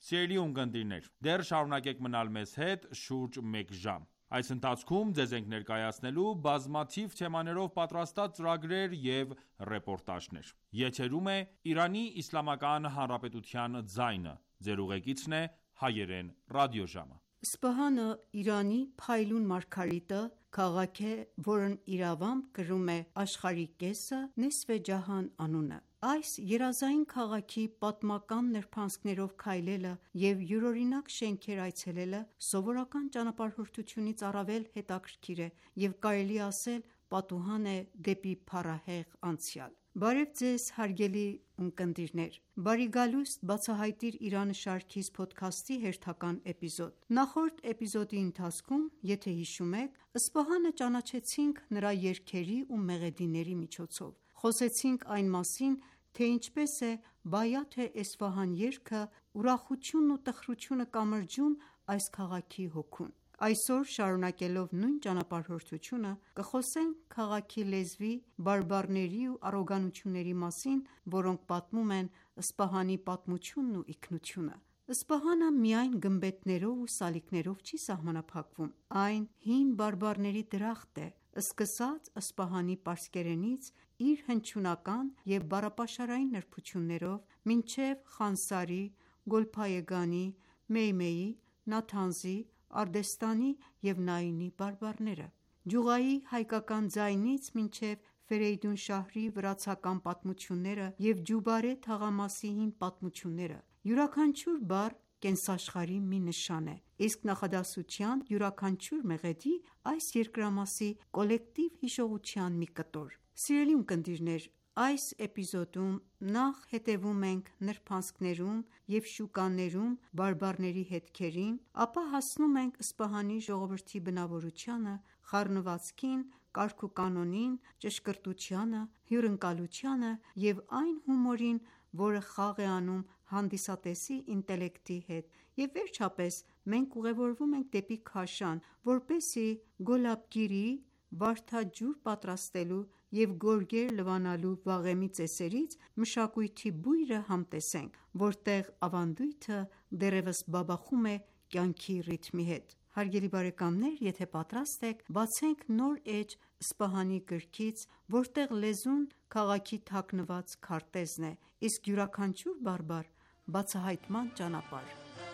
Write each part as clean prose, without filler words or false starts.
Սիրելի ունկնդիրներ, դեռ շարունակեք մնալ մեզ հետ շուրջ մեկ ժամ։ Այս ընթացքում ձեզ ենք ներկայացնելու բազմաթիվ թեմաներով պատրաստած ծրագրեր և ռեպորտաժներ։ Եթերում է Իրանի Իսլամական Հանրապետության ձայնը։ Ձեր ուղեկիցն է Հայերեն ռադիոժամը։ Սպահանը Իրանի փայլուն մարգարիտը, քաղաք է, որն իրավամբ կրում է աշխարհի կեսը, Նեսֆե Ջահան անունը։ Այս երազային քաղաքի պատմական նրբանցքներով քայլելը և յուրօրինակ շենքեր այցելելը սովորական ճանապարհորդությունից առավել հետաքրքիր է և կարելի է ասել պատուհան է դեպի փառահեղ անցյալ։ Բարև ձեզ հարգելի ունկնդիրներ, «Բարի գալուստ բացահայտիր Իրանը» շարքիս փոդքասթի հերթական էպիզոդ։ Նախորդ էպիզոդի ընթացքում, եթե հիշում եք, Սպահանը ճանաչեցինք նրա երգերի ու մեղեդիների միջոցով։ Խոսեցինք այն մասին, թե ինչպես է «Բայաթ Էսֆահան» երգը ուրախությունն ու տխրությունը կամրջում այս քաղաքի հոգուն։ Այսօր, շարունակելով նույն ճանապարհորդությունը, կխոսենք քաղաքի լեզվի, բարբառների ու առոգանությունների մասին, որոնք պատմում են Սպահանի պատմությունն ու ինքնությունը։ Սպահանը միայն գմբեթներով ու սալիկներով չի սահմանափակվում, այն հին բարբառների դրախտ է, սկսած Սպահանի պարսկերենից իր հնչյունական և բառապաշարային նրբություններով, մինչև Խանսարի, Գոլփայեգանի, Մեյմեյի, Նաթանզի, Ардեստանի և Նայինի բարբառները։ Ջուղայի հայկական ձայնից մինչև Ֆերեյդուն Շահրի վրացական պատմությունները և Ջուբարե թաղամասի հին պատմությունները։ Յուրաքանչյուր բառ կենսաշխարհի մի նշան է, իսկ նախադասության յուրաքանչյուր մեղեդի այս երկրամասի կոլեկտիվ հիշողության մի կտոր։ Սիրելի ունկնդիրներ, այս էպիզոդում նախ հետևում ենք նրբանցքներում և շուկաներում բարբառների հետքերին, ապա հասնում ենք Սպահանի ժողովրդի բնավորությանը, խառնվածքին, կարգուկանոնին, ճշգրտությանը, հյուրընկալությանը և այն հումորին, որը խաղ է անում հանդիսատեսի ինտելեկտի հետ, և վերջապես մենք ուղևորվում ենք դեպի Քաշան, որպեսզի Գոլաբգիրիի վարդաջուր պատրաստելու և գորգեր լվանալու վաղեմի ծեսերից մշակույթի բույրը համտեսենք, որտեղ ավանդույթը դեռևս բաբախում է կյանքի ռիթմի հետ։ Հարգելի բարեկամներ, եթե պատրաստ եք, բացենք նոր էջ Սպահանի գրքից, որտեղ լեզուն քաղաքի թաքնված քարտեզն է, իսկ յուրաքանչյուր բարբառ բացահայտման ճանապարհ։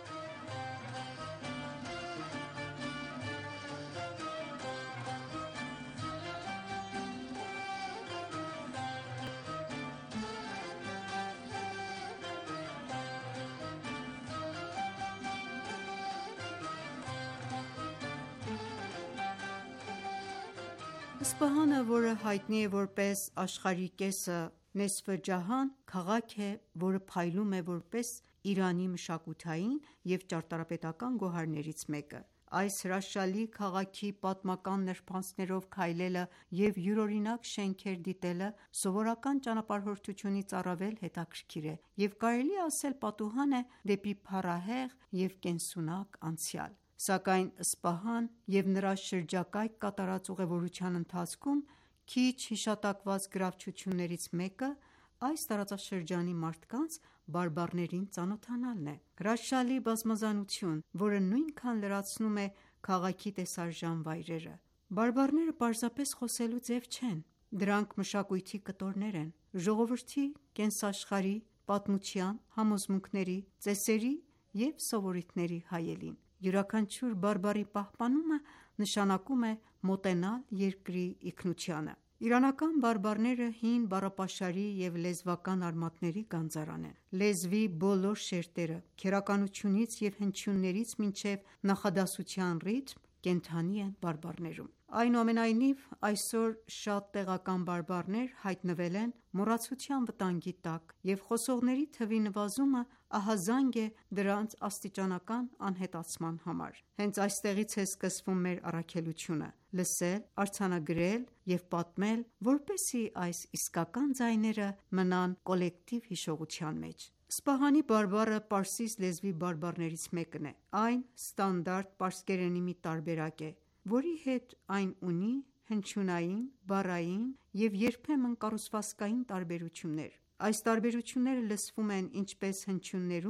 Սպահանը, որը հայտնի է որպես աշխարհի կեսը, Նեսֆե Ջահան, քաղաք է, որը փայլում է որպես Իրանի մշակութային և ճարտարապետական գոհարներից մեկը։ Այս հրաշալի քաղաքի պատմական նրբանցքներով քայլելը և յուրօրինակ շենքեր դիտելը սովորական ճանապարհորդությունից առավել հետաքրքիր է և կարելի է ասել պատուհան է դեպի փառահեղ և կենսունակ անցյալ։ Սակայն Սպահան և նրա շրջակայք կատարած ուղևորության ընթացքում քիչ հիշատակված գրավչություններից մեկը այս տարածաշրջանի մարդկանց բարբառներին ծանոթանալն է։ Հրաշալի բազմազանություն, որը նույնքան լրացնում է քաղաքի տեսարժան վայրերը։ Բարբառները պարզապես խոսելու ձև չեն, դրանք մշակույթի կտորներ են, ժողովրդի կենսաշխարհի, պատմության, համոզմունքների, ծեսերի և սովորույթների հայելին։ Յուրաքանչյուր բարբառի պահպանումը նշանակում է մոտենալ երկրի ինքնությանը։ Իրանական բարբառները հին բառապաշարի և լեզվական արմատների գանձարան են։ Լեզվի բոլոր շերտերը՝ քերականությունից և հնչյուններից մինչև նախադասության ռիթմ, կենդանի են բարբառներում։ Այնուամենայնիվ, այսօր շատ տեղական բարբառներ հայտնվել են մոռացության վտանգի տակ, և խոսողների թվի նվազումը ահազանգ է դրանց աստիճանական անհետացման համար։ Հենց այստեղից է սկսվում մեր առաքելությունը՝ լսել, արձանագրել և պատմել, որպեսզի այս իսկական ձայները մնան կոլեկտիվ հիշողության մեջ։ Սպահանի բարբառը պարսից լեզվի բարբառներից մեկն է։ Այն ստանդարտ պարսկերենի մի տարբերակ է, որի հետ այն ունի հնչյունային, բառային և երբեմն կառուցվածքային տարբերություններ։ Այս տարբերությունները լսվում են ինչպես հնչյուններում,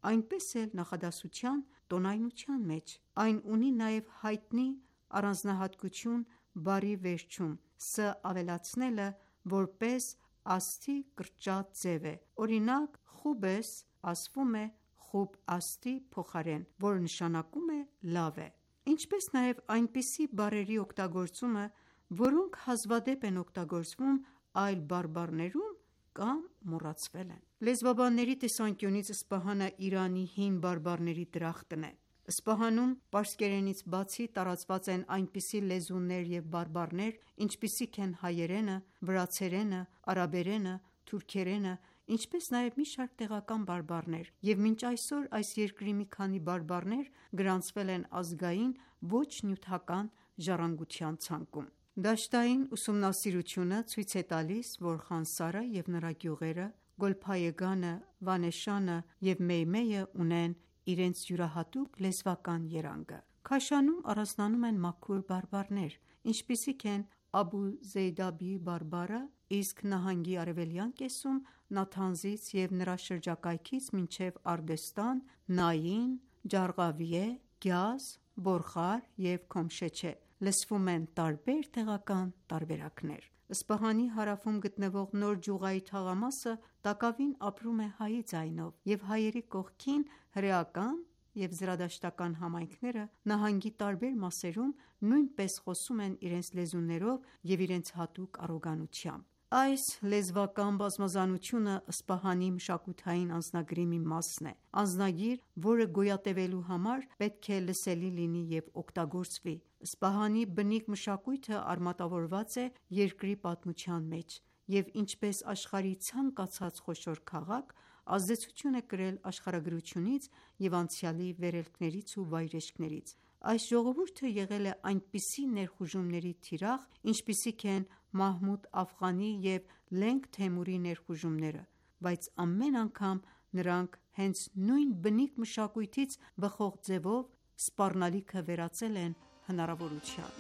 այնպես էլ նախադասության տոնայնության մեջ: Այն ունի նաև հայտնի առանձնահատկություն բառի վերջում «ս» ավելացնելը, որպես աստի կրճատ ձև է: Օրինակ, «խուբես» ասվում է «խուբ asti» փոխարեն, որը նշանակում է լավ է: Ինչպես նաև այնպիսի բառերի օգտագործումը, որոնք հազվադեպ են օգտագործվում այլ բարբառներում կամ մոռացվել են: Լեզվաբանների տեսանկյունից Սպահանը Իրանի հին բարբառների դրախտն է: Սպահանում պարսկերենից բացի տարածված են այնպիսի լեզուներ և բարբառներ, ինչպիսիք են հայերենը, վրացերենը, արաբերենը, թուրքերենը, ինչպես նաև մի շարք տեղական բարբառներ և մինչ այսօր այս երկրի մի քանի բարբառներ գրանցվել են ազգային ոչ նյութական ժառանգության ցանկում: Դաշտային ուսումնասիրությունը ցույց է տալիս, որ Խանսարը և նրա գյուղերը, Գոլփայեգանը, Վանեշանը և Մեյմեյը ունեն իրենց յուրահատուկ լեզվական երանգը: Քաշանում առանձնանում են մաքուր բարբառներ, ինչպիսիք են Աբու Զեյդաբի բարբառը, իսկ նահանգի արևելյան կեսում Նաթանզից և նրա շրջակայքից մինչև Ардեստան, Նային, Ջարղավիեհ, Գյազ, Բորխար և Քոմշեչե լսվում են տարբեր տեղական տարբերակներ: Սպահանի հարավում գտնվող Նոր Ջուղայի թաղամասը տակավին ապրում է հայի ձայնով և հայերի կողքին հրեական և զրադաշտական համայնքները նահանգի տարբեր մասերում նույնպես խոսում են իրենց լեզուներով և իրենց հատուկ առոգանությամբ: Այս լեզվական բազմազանությունը Սպահանի մշակութային անձնագրի մի մասն է: Անձնագիր, որը գոյատևելու համար պետք է լսելի լինի և օգտագործվի: Սպահանի բնիկ մշակույթը արմատավորված է երկրի պատմության մեջ և ինչպես աշխարհի ցանկացած խոշոր քաղաք, ազդեցություն է կրել աշխարհագրությունից և անցյալի վերելքներից ու վայրէջքներից: Այս ժողովուրդը եղել է այնպիսի ներխուժումների թիրախ, ինչպիսիք են Մահմուդ Աֆղանի և Լենգ Թեմուրի ներխուժումները, բայց ամեն անգամ նրանք հենց նույն բնիկ մշակույթից բխող ձևով սպառնալիքը վերածել են հնարավորության: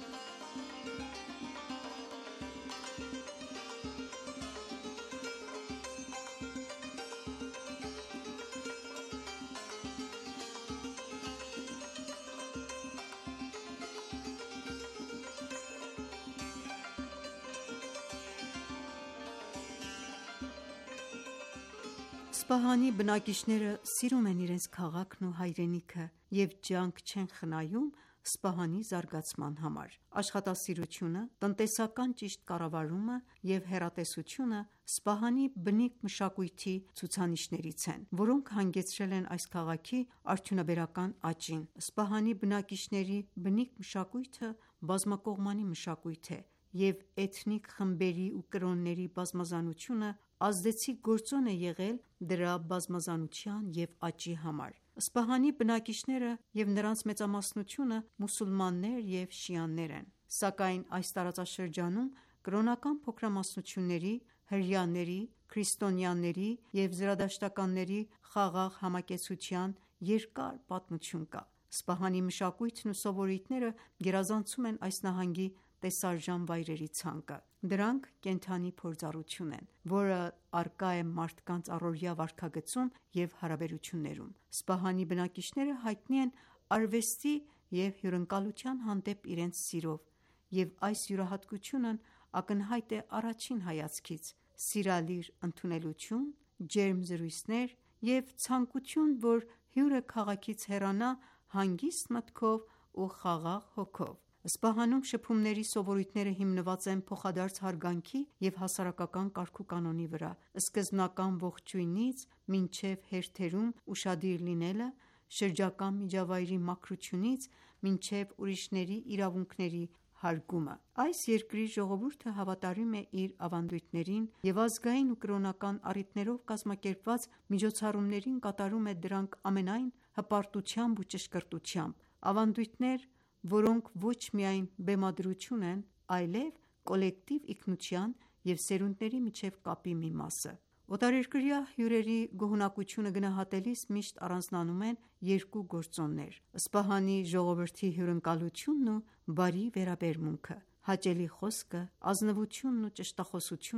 Սպահանի բնակիչները սիրում են իրենց քաղաքն ու հայրենիքը և ջանք չեն խնայում Սպահանի զարգացման համար: Աշխատասիրությունը, տնտեսական ճիշտ կառավարումը և հեռատեսությունը Սպահանի բնիկ մշակույթի ցուցանիշներից են, որոնք հանգեցրել են այս քաղաքի արդյունաբերական աճին: Սպահանի բնակիչների բնիկ մշակույթը բազմակողմանի մշակույթ է և էթնիկ խմբերի ու կրոնների բազմազանությունը ազդեցիկ գործոն է եղել դրա բազմազանության և աճի համար: Սպահանի բնակիչները և նրանց մեծամասնությունը մուսուլմաններ և շիաներ են: Սակայն այս տարածաշրջանում կրոնական փոքրամասնությունների, հրեաների, քրիստոնյաների և զրադաշտականների խաղաղ համակեցության երկար պատմություն կա: Սպահանի մշակույթն ու սովորույթները գերազանցում են այս նահանգի տեսարժան վայրերի ցանկը: Դրանք կենդանի փորձառություն են, որը առկա է մարդկանց առօրյա վարքագծում և հարաբերություններում: Սպահանի բնակիչները հայտնի են արվեստի և հյուրընկալության հանդեպ իրենց սիրով և այս յուրահատկությունն ակնհայտ է առաջին հայացքից: Սիրալիր ընդունելություն, ջերմ զրույցներ և ցանկություն, որ հյուրը քաղաքից հեռանա հանգիստ մտքով ու խաղաղ հոգով: Սպահանում շփումների սովորույթները հիմնված են փոխադարձ հարգանքի և հասարակական կարգուկանոնի վրա: Սկզբնական ողջույնից մինչև հերթերում ուշադիր լինելը, շրջակա միջավայրի մաքրությունից մինչև ուրիշների իրավունքների հարգումը: Այս երկրի ժողովուրդը հավատարիմ է իր ավանդույթներին և ազգային ու կրոնական առիթներով կազմակերպված միջոցառումներին կատարում է դրանք ամենայն հպարտությամբ ու ճշգրտությամբ: Ավանդույթներ, որոնք ոչ միայն բեմադրություն են, այլև կոլեկտիվ ինքնության և սերունդների միջև կապի մի մասը: Օտարերկրյա հյուրերի գոհունակությունը գնահատելիս միշտ առանձնանում են երկու գործոններ: Սպահանի ժողովրդի հյուրընկալությունն ու բարի վերաբերմունքը, հաճելի խոսքը, ազնվությունն ու ճշտախոսությունը,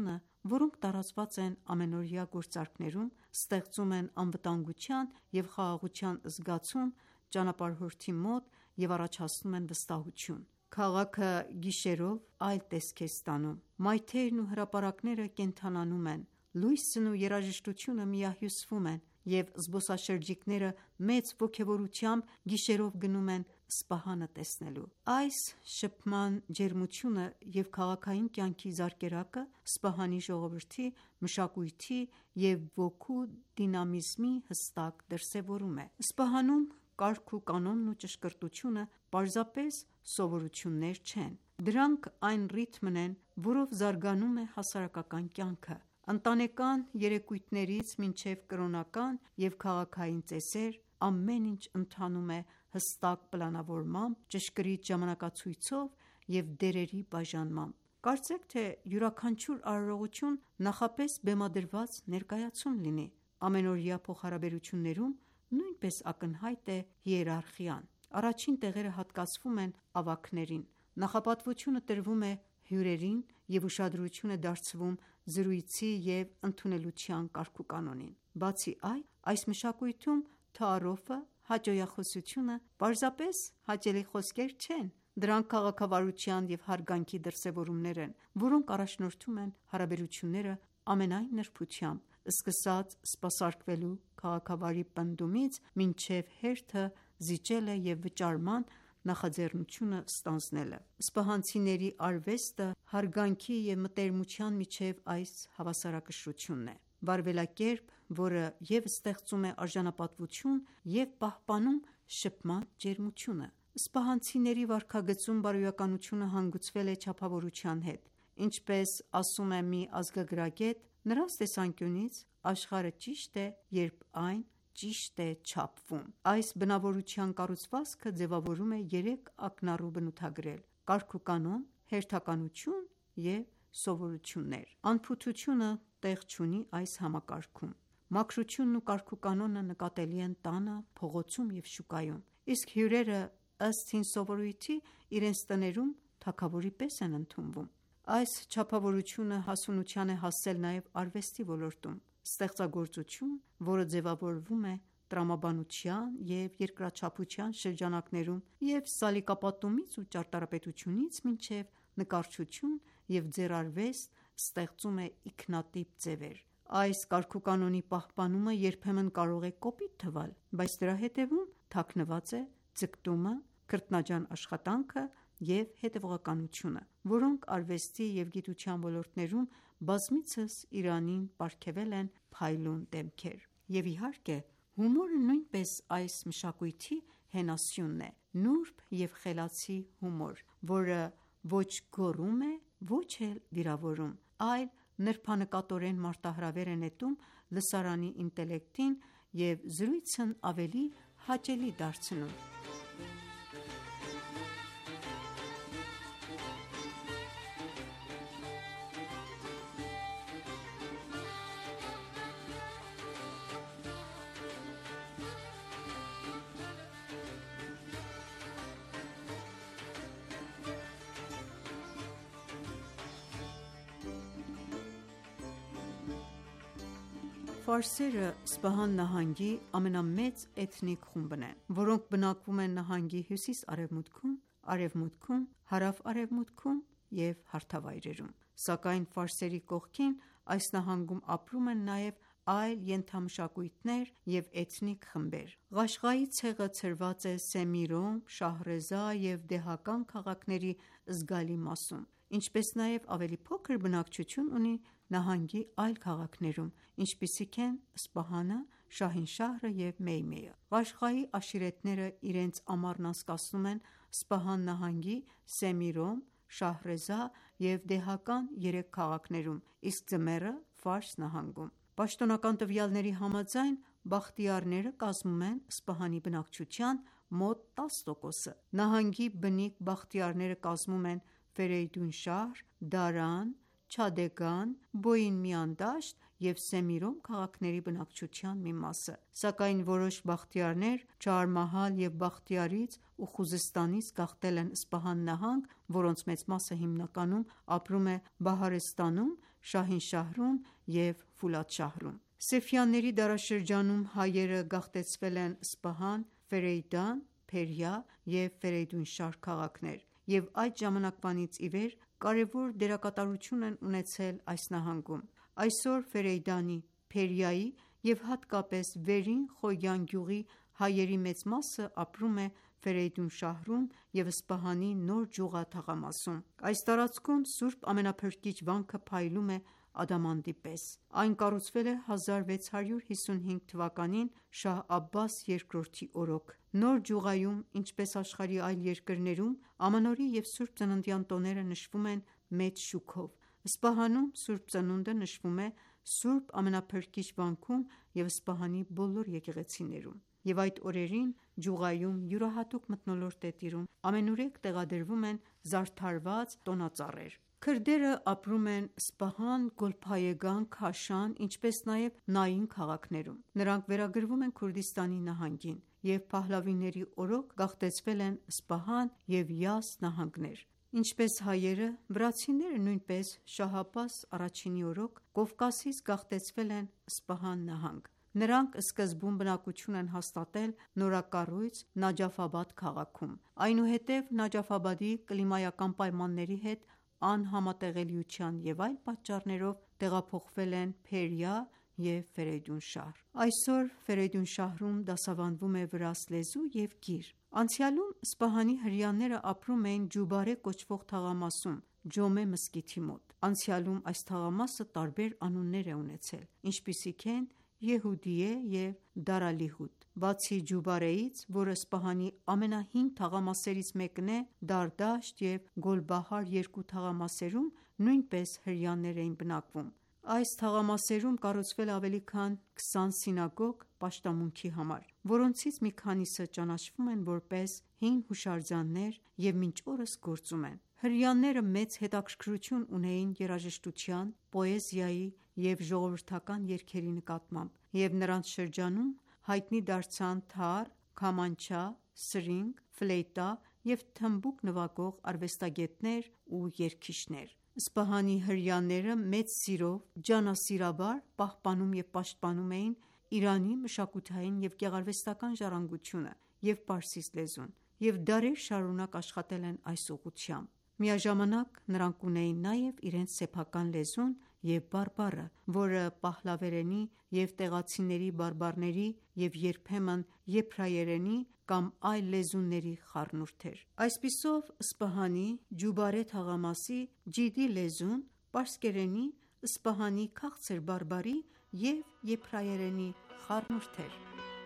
որոնք տարածված են ամենօրյա գործարքներում, ստեղծում են անվտանգության և խաղաղության զգացում ճանապարհորդի մոտ և առաջացնում են վստահություն։ Քաղաքը գիշերով այլ տեսք է ստանում։ Մայթերն ու հրապարակները կենդանանում են, լույսն ու երաժշտությունը միահյուսվում են, և զբոսաշրջիկները մեծ ոգևորությամբ գիշերով գնում են Սպահանը տեսնելու։ Այս շփման ջերմությունը և քաղաքային կյանքի զարկերակը Սպահանի ժողովրդի մշակույթի և ոգու դինամիզմի հստակ դրսևորում է։ Սպահանում կարգ ու կանոնն ու ճշգրտությունը պարզապես սովորություններ չեն։ Դրանք այն ռիթմն են, որով զարգանում է հասարակական կյանքը։ Ընտանեկան երեկույթներից մինչև կրոնական և քաղաքային ծեսեր, ամեն ինչ ընթանում է հստակ պլանավորմամբ, ճշգրիտ ժամանակացույցով և դերերի բաժանմամբ։ Կարծեք թե յուրաքանչյուր արարողություն նախապես բեմադրված ներկայացում լինի։ Ամենօրյա փոխհարաբերություններում նույնպես ակնհայտ է հիերարխիան։ Առաջին տեղերը հատկացվում են ավագներին, նախապատվությունը տրվում է հյուրերին և ուշադրություն է դարձվում զրույցի և ընդունելության կարգուկանոնին։ Բացի այդ, այս մշակույթում թաառոֆը, հաճոյախոսությունը պարզապես հաճելի խոսքեր չեն, դրանք քաղաքավարության և հարգանքի դրսևորումներ են, որոնք առաջնորդում են հարաբերությունները ամենայն նրբությամբ, սկսած սպասարկվելու քաղաքավարի պնդումից մինչև հերթը զիջելը և վճարման նախաձեռնությունը ստանձնելը։ Սպահանցիների արվեստը հարգանքի և մտերմության միջև այս հավասարակշռությունն է։ Վարվելակերպ, որը և ստեղծում է արժանապատվություն և պահպանում շփման ջերմությունը։ Սպահանցիների վարքագծում բարոյականությունը հանգուցվել է չափավորության հետ։ Ինչպես ասում է մի ազգագրագետ. «Նրանց տեսանկյունից աշխարհը ճիշտ է, երբ այն ճիշտ է չափվում»։ Այս բնավորության կառուցվածքը ձևավորում է երեք ակնառու բնութագրեր՝ կարգուկանոն, հերթականություն և սովորություններ։ Անփութությունը տեղ չունի այս համակարգում։ Մաքրությունն ու կարգուկանոնը նկատելի են տանը, փողոցում և շուկայում, իսկ հյուրերը ըստ հին սովորույթի իրենց տներում թագավորի պես են ընդունվում։ Այս չափավորությունը հասունության է հասել նաև արվեստի ոլորտում։ Ստեղծագործություն, որը ձևավորվում է տրամաբանության և երկրաչափության շրջանակներում և սալիկապատումից ու ճարտարապետությունից մինչև նկարչություն և ձեռարվեստ, ստեղծում է ինքնատիպ ձևեր։ Այս կարգուկանոնի պահպանումը երբեմն կարող է կոպիտ թվալ, բայց դրա հետևում թաքնված է ձգտումը, քրտնաջան աշխատանքը և հետևողականությունը, որոնք արվեստի և գիտության ոլորտներում բազմիցս Իրանին պարգևել են փայլուն դեմքեր։ Եվ իհարկե, հումորը նույնպես այս մշակույթի հենասյունն է։ Նուրբ և խելացի հումոր, որը ոչ գոռում է, ոչ էլ վիրավորում, այլ նրբանկատորեն մարտահրավեր է նետում լսարանի ինտելեկտին և զրույցն ավելի հաճելի դարձնում։ Ֆարսերը Սպահան նահանգի ամենամեծ էթնիկ խումբն են, որոնք բնակվում են նահանգի հյուսիս-արևմուտքում, արևմուտքում, հարավ-արևմուտքում և հարթավայրերում։ Սակայն ֆարսերի կողքին այս նահանգում ապրում են նաև այլ ենթամշակույթներ և էթնիկ խմբեր։ Ղաշղայի ցեղը ցրված է Սեմիրում, Շահրեզա և Դեհական քաղաքների զգալի մասում, ինչպես նաև ավելի փոքր բնակչություն ունի նահանգի այլ քաղաքներում, ինչպիսիք են Սպահանը, Շահինշահրը և Մեյմեյը։ Ղաշղայի աշիրետները իրենց ամառն անցկացնում են Սպահան նահանգի Սեմիրում, Շահրեզա և Դեհական երեք քաղաքներում, իսկ ձմեռը Ֆարս նահանգում։ Պաշտոնական տվյալների համաձայն բախտիярները կազմում են Սպահանի բնակչության մոտ 10%-ը։ Նահանգի բնիկ բախտիярները կազմում են Ֆերեյդունշահր, Դարան, Չադեգան, Բոյին Միանդաշտ և Սեմիրում քաղաքների բնակչության մի մասը, սակայն որոշ բախտիярներ Չահարմահալ և Բախտիարից ու Խուզստանից գաղթել են Սպահան նահանգ, որոնց մեծ մասը հիմնականում ապրում է Բահարեստանում, Շահինշահրում և Ֆուլադշահրում։ Սեֆյանների դարաշրջանում հայերը գաղթեցվել են Սպահան, Ֆերեյդան, Փերիա և Ֆերեյդունշահր քաղաքներ և այդ ժամանակվանից ի վեր կարևոր դերակատարություն են ունեցել այս նահանգում։ Այսօր Ֆերեյդանի, Փերիայի և հատկապես Վերին Խոյան գյուղի հայերի մեծ մասը ապրում է Ֆերեյդունշահրում և Սպահանի Նոր Ջուղա թաղամասում։ Այս տարածքում Սուրբ Ամենափրկիչ վանքը փայլում է ադամանդի պես։ Այն կառուցվել է 1655 թվականին Շահ Աբբաս II-ի օրոք։ Նոր Ջուղայում, ինչպես աշխարհի այլ երկրներում, Ամանորի և Սուրբ Ծննդյան տոները նշվում են մեծ շուքով։ Սպահանում Սուրբ Ծնունդը նշվում է Սուրբ Ամենափրկիչ վանքում և Սպահանի բոլոր եկեղեցիներում, և այդ օրերին Ջուղայում յուրահատուկ մթնոլորտ է տիրում, ամենուրեք տեղադրվում են զարդարված տոնածառեր։ Քրդերը ապրում են Սպահան, Գոլփայեգան, Քաշան, ինչպես նաև Նային քաղաքներում։ Նրանք վերագրվում են Քուրդիստանի նահանգին և Փահլավիների օրոք գաղթեցվել են Սպահան և Յազդ նահանգներ։ Ինչպես հայերը, վրացիները նույնպես Շահ Աբբաս I-ի օրոք Կովկասից գաղթեցվել են Սպահան նահանգ։ Նրանք սկզբում բնակություն են հաստատել նորակառույց Նաջաֆաբադ քաղաքում, այնուհետև Նաջաֆաբադի կլիմայական պայմանների հետ անհամատեղելիության և այլ պատճառներով տեղափոխվել են Փերիա և Ֆերեյդունշահր։ Այսօր Ֆերեյդունշահրում դասավանդվում է վրաց լեզու և գիր։ Անցյալում Սպահանի հրեաները ապրում էին Ջուբարե կոչվող թաղամասում Ջոմե մզկիթի մոտ։ Անցյալում այս թաղամասը տարբեր անուններ է ունեցել, ինչպիսիք են Եհուդիե և Դարալիհուդ։ Բացի Ջուբարեից, որը Սպահանի ամենահին թաղամասերից մեկն է, Դարդաշտ և Գոլբահար երկու թաղամասերում նույնպես հրեաներ էին բնակվում։ Այս թաղամասերում կառուցվել է ավելի քան 20 սինագոգ պաշտամունքի համար, որոնցից մի քանիսը ճանաչվում են որպես հին հուշարձաններ և մինչ օրս գործում են։ Հրեաները մեծ հետաքրքրություն ունեին երաժշտության, պոեզիայի և ժողովրդական երգերի նկատմամբ, և նրանց շրջանում հայտնի դարձան թար, քամանչա, սրինգ, ֆլեյտա և թմբուկ նվագող արվեստագետներ ու երգիչներ։ Սպահանի հրեաները մեծ սիրով ջանասիրաբար պահպանում և պաշտպանում էին Իրանի մշակութային և գեղարվեստական ժառանգությունը և պարսից լեզուն և դարեր շարունակ աշխատել են այս ուղղությամբ։ Միաժամանակ նրանք ունեին նաև իրենց սեփական լեզուն և բարբառը, որը պահլավերենի և տեղացիների բարբառների և երբեմն եբրայերենի կամ այլ լեզուների խառնուրդ էր։ Այսպիսով Սպահանի Ջուբարե թաղամասի ջիդի լեզուն պարսկերենի, Սպահանի քաղցր բարբառի և եբրայերենի խառնուրդ էր։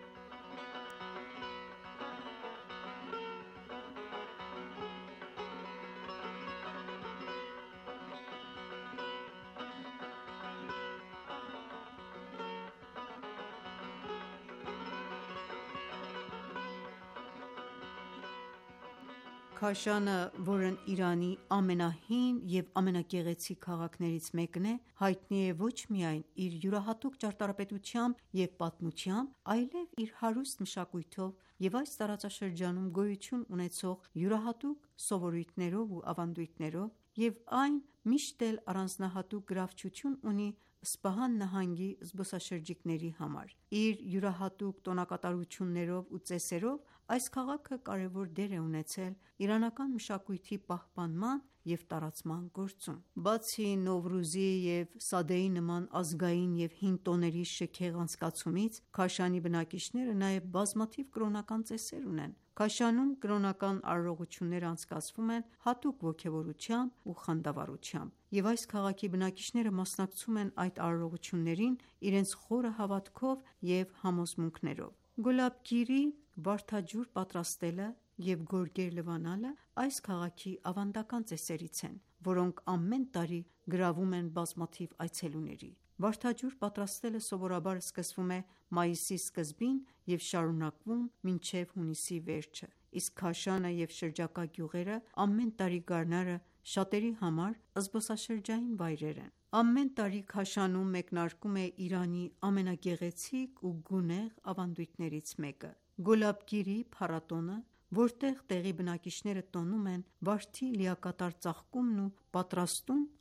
Քաշանը, որն Իրանի ամենահին և ամենագեղեցիկ քաղաքներից մեկն է, հայտնի է ոչ միայն իր յուրահատուկ ճարտարապետությամբ և պատմությամբ, այլև իր հարուստ մշակույթով և այս տարածաշրջանում գոյություն ունեցող յուրահատուկ սովորույթներով ու ավանդույթներով, և այն միշտ էլ առանձնահատուկ գրավչություն ունի Սպահան նահանգի զբոսաշրջիկների համար։ Իր յուրահատուկ տոնակատարություններով ու ծեսերով այս քաղաքը կարևոր դեր է ունեցել իրանական մշակույթի պահպանման և տարածման գործում։ Բացի Նովրուզի և Սադեի նման ազգային և հին տոների շքեղ անցկացումից, Քաշանի բնակիչները նաև բազմաթիվ կրոնական ծեսեր ունեն։ Քաշանում կրոնական արարողությունները անցկացվում են հատուկ ոգևորությամբ ու խանդավառությամբ, և այս քաղաքի բնակիչները մասնակցում են այդ արարողություններին իրենց խորը հավատքով և համոզմունքներով։ Գոլաբգիրի վարդաջուր պատրաստելը և գորգեր լվանալը այս քաղաքի ավանդական ծեսերից են, որոնք ամեն տարի գրավում են բազմաթիվ այցելուների։ Վարդաջուր պատրաստելը սովորաբար սկսվում է մայիսի սկզբին և շարունակվում մինչև հունիսի վերջը, իսկ Քաշանը և շրջակա գյուղերը ամեն տարի գարնանը շատերի համար զբոսաշրջային վայրեր են։ Ամեն տարի Քաշանում մեկնարկում է Իրանի ամենագեղեցիկ ու գունեղ ավանդույթներից մեկը՝ Գոլաբգիրի փառատոնը, որտեղ տեղի բնակիչները տոնում են վարդի լիակատար ծաղկումն ու պատրաստում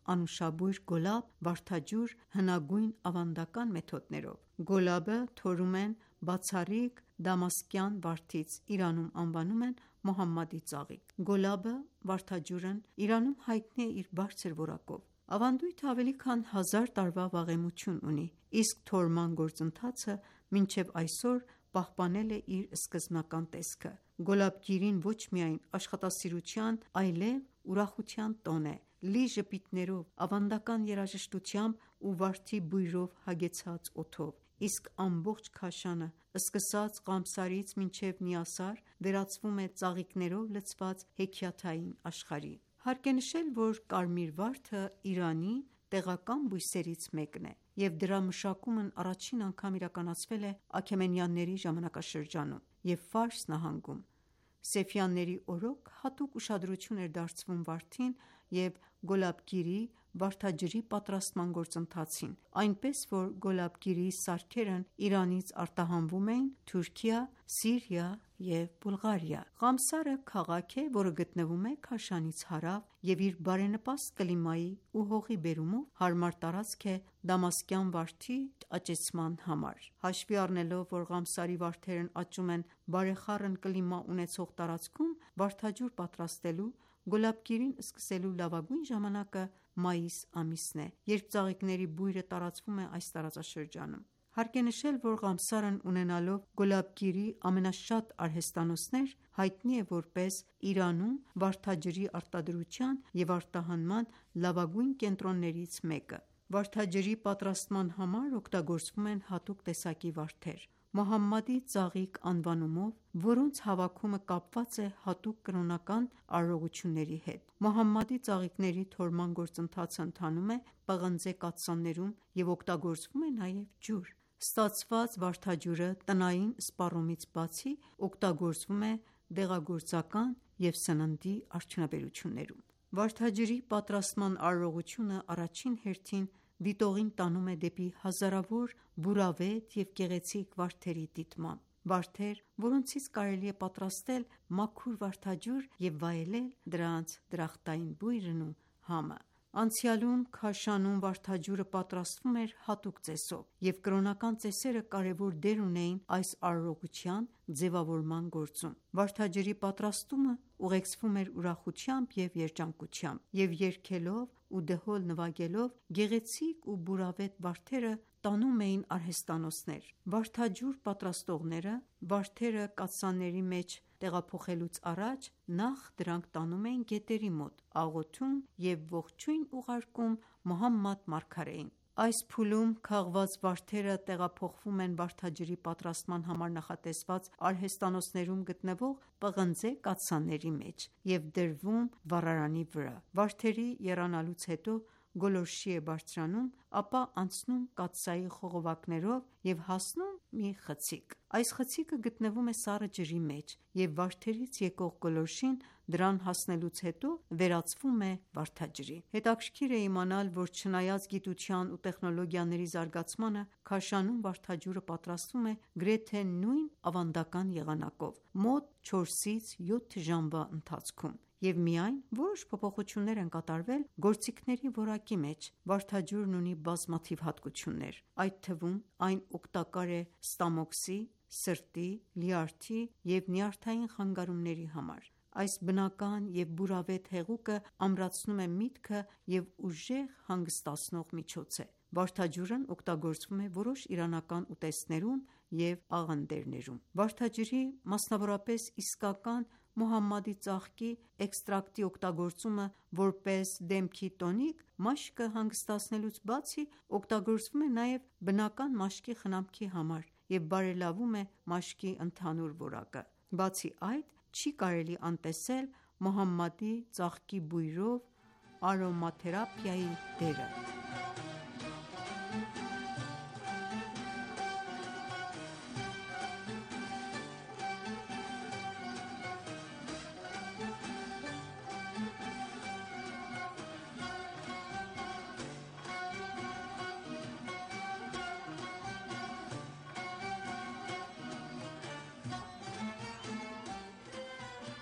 անուշաբույր գոլաբ, վարդաջուր, հնագույն ավանդական մեթոդներով: Գոլաբը թորում են բացառիկ դամասկյան վարդից, Իրանում անվանում են Մոհամմադի ծաղիկ: Գոլաբը (վարդաջուրն) Իրանում հայտնի է իր բարձր որակով: Ավանդույթը ավելի քան 1000 տարվա վաղեմություն ունի, իսկ թորման գործընթացը մինչև այսօր պահպանել է իր սկզբնական տեսքը: Գոլաբգիրին ոչ միայն աշխատասիրության, այլև ուրախության տոն է՝ լի ժպիտներով, ավանդական երաժշտությամբ ու վարդի բույրով հագեցած օդով, իսկ ամբողջ Քաշանը, սկսած Ղամսարից մինչև Նիասար, վերածվում է ծաղիկներով լցված հեքիաթային աշխարհի: Հարկ է նշել, որ կարմիր վարդը Իրանի տեղական բույսերից մեկն է, և դրա մշակումն առաջին անգամ իրականացվել է Աքեմենյանների ժամանակաշրջանում և Ֆարս նահանգում: Սեֆյանների օրոք հատուկ ուշադրություն էր դարձվում վարդին և գոլաբգիրի (վարդաջրի) պատրաստման գործընթացին, այնպես որ գոլաբգիրի սարքերն Իրանից արտահանվում էին Թուրքիա, Սիրիա և Բուլղարիա: Ղամսարը քաղաք է, որը գտնվում է Քաշանից հարավ և իր բարենպաստ կլիմայի ու հողի բերումով հարմար տարածք է դամասկյան վարդի աճեցման համար: Հաշվի առնելով, որ Ղամսարի վարդերն աճում են բարեխառն կլիմա ունեցող տարածքում, վարդաջուր պատրաստելու, գոլաբգիրին սկսելու լավագույն ժամանակը մայիս ամիսն է, երբ ծաղիկների բույրը տարածվում է այս տարածաշրջանում: Հարկ է նշել, որ Ղամսարն ունենալով գոլաբգիրի ամենաշատ արհեստանոցներ, հայտնի է որպես Իրանում վարդաջրի արտադրության և արտահանման լավագույն կենտրոններից մեկը: Վարդաջրի պատրաստման համար օգտագործվում են հատուկ տեսակի վարդեր՝ Մոհամմադի ծաղիկ անվանումով, որոնց հավաքումը կապված է հատուկ կրոնական արարողությունների հետ: Մոհամմադի ծաղիկների թորման գործընթացը ընթանում է պղնձե կաթսաներում և օգտագործվում է նաև ջուր: Ստացված վարդաջուրը տնային սպառումից բացի օգտագործվում է դեղագործական և սննդի արդյունաբերություններում: Վարդաջրի պատրաստման արարողությունը առաջին հերթին դիտողին տանում է դեպի հազարավոր բուրավետ և գեղեցիկ վարդերի դիտմամբ: Վարդեր, որոնցից կարելի է պատրաստել մաքուր վարդաջուր և վայելել դրանց դրախտային բույրն ու համը: Անցյալում Քաշանում վարդաջուրը պատրաստվում էր հատուկ ծեսով, և կրոնական ծեսերը կարևոր դեր ունեին այս արարողության ձևավորման գործում: Վարդաջրի պատրաստումը ուղեկցվում էր ուրախությամբ և երջանկությամբ, և երգելով ու դհոլ նվագելով գեղեցիկ ու բուրավետ վարդերը տանում էին արհեստանոցներ: Վարդաջուր պատրաստողները վարդերը կաթսաների մեջ տեղափոխելուց առաջ նախ դրանք տանում էին գետերի մոտ, աղոթում և ողջույն ուղարկում Մոհամմադ մարգարեին: Այս փուլում քաղված վարդերը տեղափոխվում են վարդաջրի պատրաստման համար նախատեսված արհեստանոցներում գտնվող պղնձե կաթսաների մեջ և դրվում վառարանի վրա: Վարդերի եռանալուց հետո գոլորշի է բարձրանում, ապա անցնում կաթսայի խողովակներով և հասնում մի խցիկ: Այս խցիկը գտնվում է սառը ջրի մեջ և վարդերից եկող գոլորշին դրան հասնելուց հետո վերածվում է վարդաջրի: Հետաքրքիր է իմանալ, որ չնայած գիտության ու տեխնոլոգիաների զարգացմանը, Քաշանում վարդաջուրը պատրաստվում է գրեթե նույն ավանդական եղանակով՝ մոտ 4-ից 7 ժամվա ընթացքում: Եվ միայն որոշ փոփոխություններ են կատարվել գործիքների որակի մեջ: Վարդաջուրն ունի բազմաթիվ հատկություններ, այդ թվում այն օգտակար է ստամոքսի, սրտի, լյարդի և նյարդային խանգարումների համար: Այս բնական և բուրավետ հեղուկը ամրացնում է միտքը և ուժեղ հանգստացնող միջոց է: Վարդաջուրն օգտագործվում է որոշ իրանական ուտեստներում և աղանդերներում: Վարդաջրի, մասնավորապես իսկական Մոհամմադի ծաղկի էքստրակտի օգտագործումը որպես դեմքի տոնիկ, մաշկը հանգստացնելուց բացի, օգտագործվում է նաև բնական մաշկի խնամքի համար և բարելավում է մաշկի ընդհանուր որակը: Բացի այդ, չի կարելի անտեսել Մոհամմադի ծաղկի բույրով արոմաթերապիայի դերը: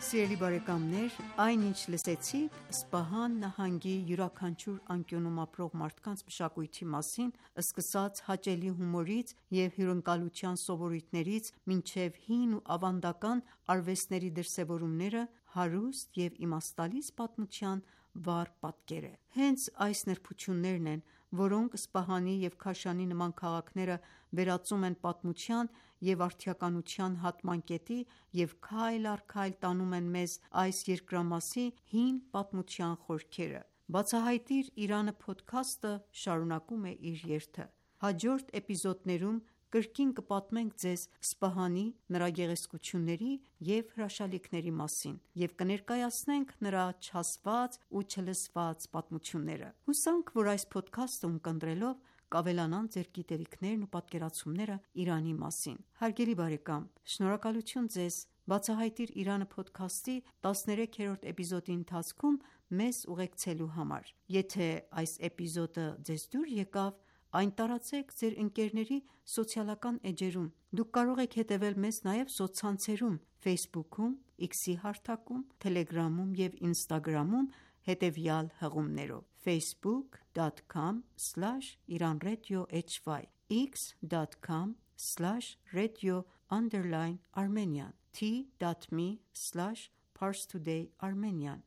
Սիրելի բարեկամներ, այնինչ լսեցիք Սպահան նահանգի յուրաքանչյուր անկյունում ապրող մարդկանց մշակույթի մասին, սկսած հաճելի հումորից և հյուրընկալության սովորույթներից մինչև հին ու ավանդական արվեստների դրսևորումները, հարուստ և իմաստալից պատմության վառ պատկեր է: Հենց այս նրբություններն են, որոնք Սպահանի և Քաշանի նման քաղաքները վերածում են պատմության և արդիականության հատման կետի և քայլ առ քայլ տանում են մեզ այս երկրամասի հին պատմության խորքերը: «Բացահայտիր Իրանը» փոդքասթը շարունակում է իր երթը: Հաջորդ էպիզոդներում կրկին կպատմենք ձեզ Սպահանի, նրա գեղեցկությունների և հրաշալիքների մասին և կներկայացնենք նրա չասված ու չլսված պատմությունները: Հուսանք, որ այս փոդքասթը ունկնդրելով կավելանան ձեր գիտելիքներն ու պատկերացումները Իրանի մասին: Հարգելի բարեկամ շնորհակալություն ձեզ «Բացահայտիր Իրանը» փոդքասթի 13-րդ էպիզոդի ընթացքում մեզ ուղեկցելու համար: Եթե այս էպիզոդը ձեզ դուր եկավ, այն տարածեք ձեր ընկերների սոցիալական էջերում: Դուք կարող եք հետևել մեզ նաև սոցցանցերում Facebook-ում, X-ի հարթակում, Telegram-ում և Instagram-ում հետևյալ հղումներով՝ facebook.com/iranradiohy x.com/radio_Armenian t.me/parstoday_armenian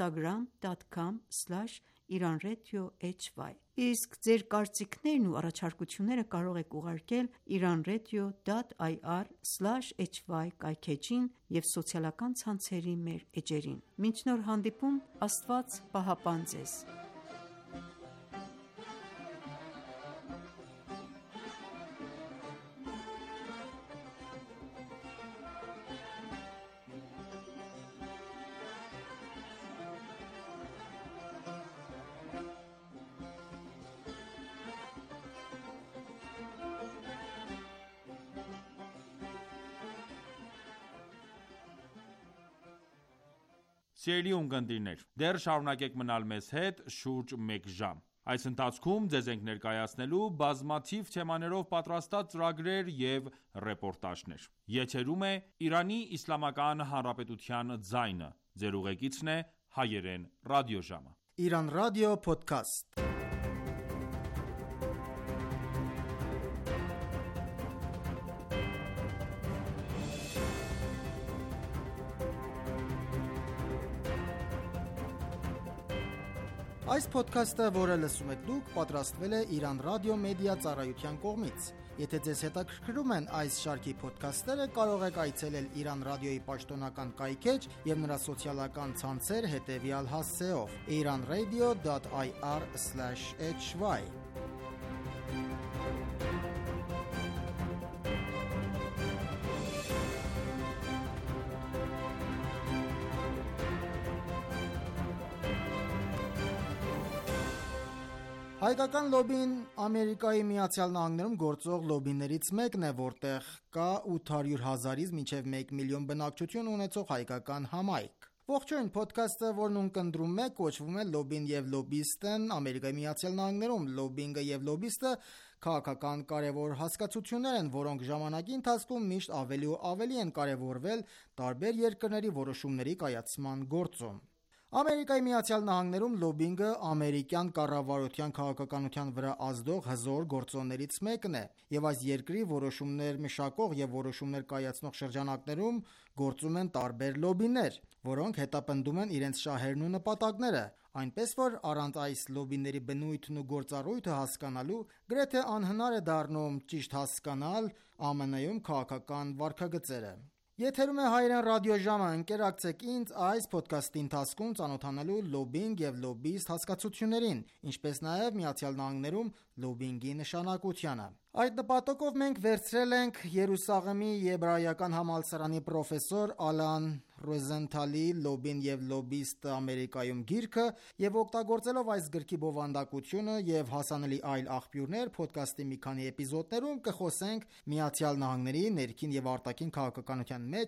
instagram.com/iranradiohy Իսկ ձեր կարծիքներն ու առաջարկությունները կարող եք ուղարկել iranradio.ir/hy կայքէջին և սոցիալական ցանցերի մեր էջերին: Մինչ նոր հանդիպում Աստված պահապան Ձեզ: Սիրելի ունկնդիրներ, դեռ շարունակեք մնալ մեզ հետ շուրջ մեկ ժամ: Այս ընթացքում ձեզ ենք ներկայացնելու բազմաթիվ թեմաներով պատրաստած ծրագրեր և ռեպորտաժներ: Եթերում է «Իրանի Իսլամական Հանրապետության ձայնը»: Ձեր ուղեկիցն է Հայերեն ռադիոժամը: Իրանական ռադիո փոդքասթ: Այս փոդքասթը, որը լսում եք դուք, պատրաստվել է Իրանական ռադիո մեդիա ծառայության կողմից: Եթե ձեզ հետաքրքրում են այս շարքի փոդքասթերը, կարող եք այցելել Իրանական ռադիոյի պաշտոնական կայքէջ և նրա սոցիալական ցանցեր հետևյալ հասցեով՝ iranradio.ir/hy Հայկական լոբբին ԱՄՆ-ում գործող լոբբիներից մեկն է, որտեղ կա 800 հազարից մինչև 1 միլիոն բնակչություն ունեցող հայկական համայնք: Ողջույն, փոդքասթը, որն ունկնդրում եք, կոչվում է «Լոբբին և լոբբիստն ԱՄՆ-ում»: Լոբբինգը և լոբբիստը քաղաքական կարևոր հասկացություններ են, որոնք ժամանակի ընթացքում միշտ ավելի ու ավելի են կարևորվել տարբեր երկրների որոշումների կայացման գործում: ԱՄՆ-ում լոբբինգը ամերիկյան կառավարության քաղաքականության վրա ազդող հզոր գործոններից մեկն է, և այս երկրի որոշումներ մշակող և որոշումներ կայացնող շրջանակներում գործում են տարբեր լոբբիներ, որոնք հետապնդում են իրենց շահերն ու նպատակները, այնպես որ առանց այս լոբբիների բնույթն ու գործառույթը հասկանալու գրեթե անհնար է դառնում ճիշտ հասկանալ ԱՄՆ-ում քաղաքական վարքագծերը: Եթերում է Հայերեն ռադիոժամը: Ընկերակցեք ինձ այս փոդքասթի ընթացքում ծանոթանալու լոբբինգ և լոբբիստ հասկացություններին, ինչպես նաև ԱՄՆ-ում լոբբինգի նշանակությանը: Այդ նպատակով մենք վերցրել ենք Երուսաղեմի Եբրայական համալսարանի պրոֆեսոր Ալան Ռոզենթալի «Լոբբին և լոբբիստը Ամերիկայում» գիրքը և օգտագործելով այս գրքի բովանդակությունը և հասանելի այլ աղբյուրներ, փոդքասթի մի քանի էպիզոդներում կխոսենք ԱՄՆ-ի ներքին և արտաքին քաղաքականության մեջ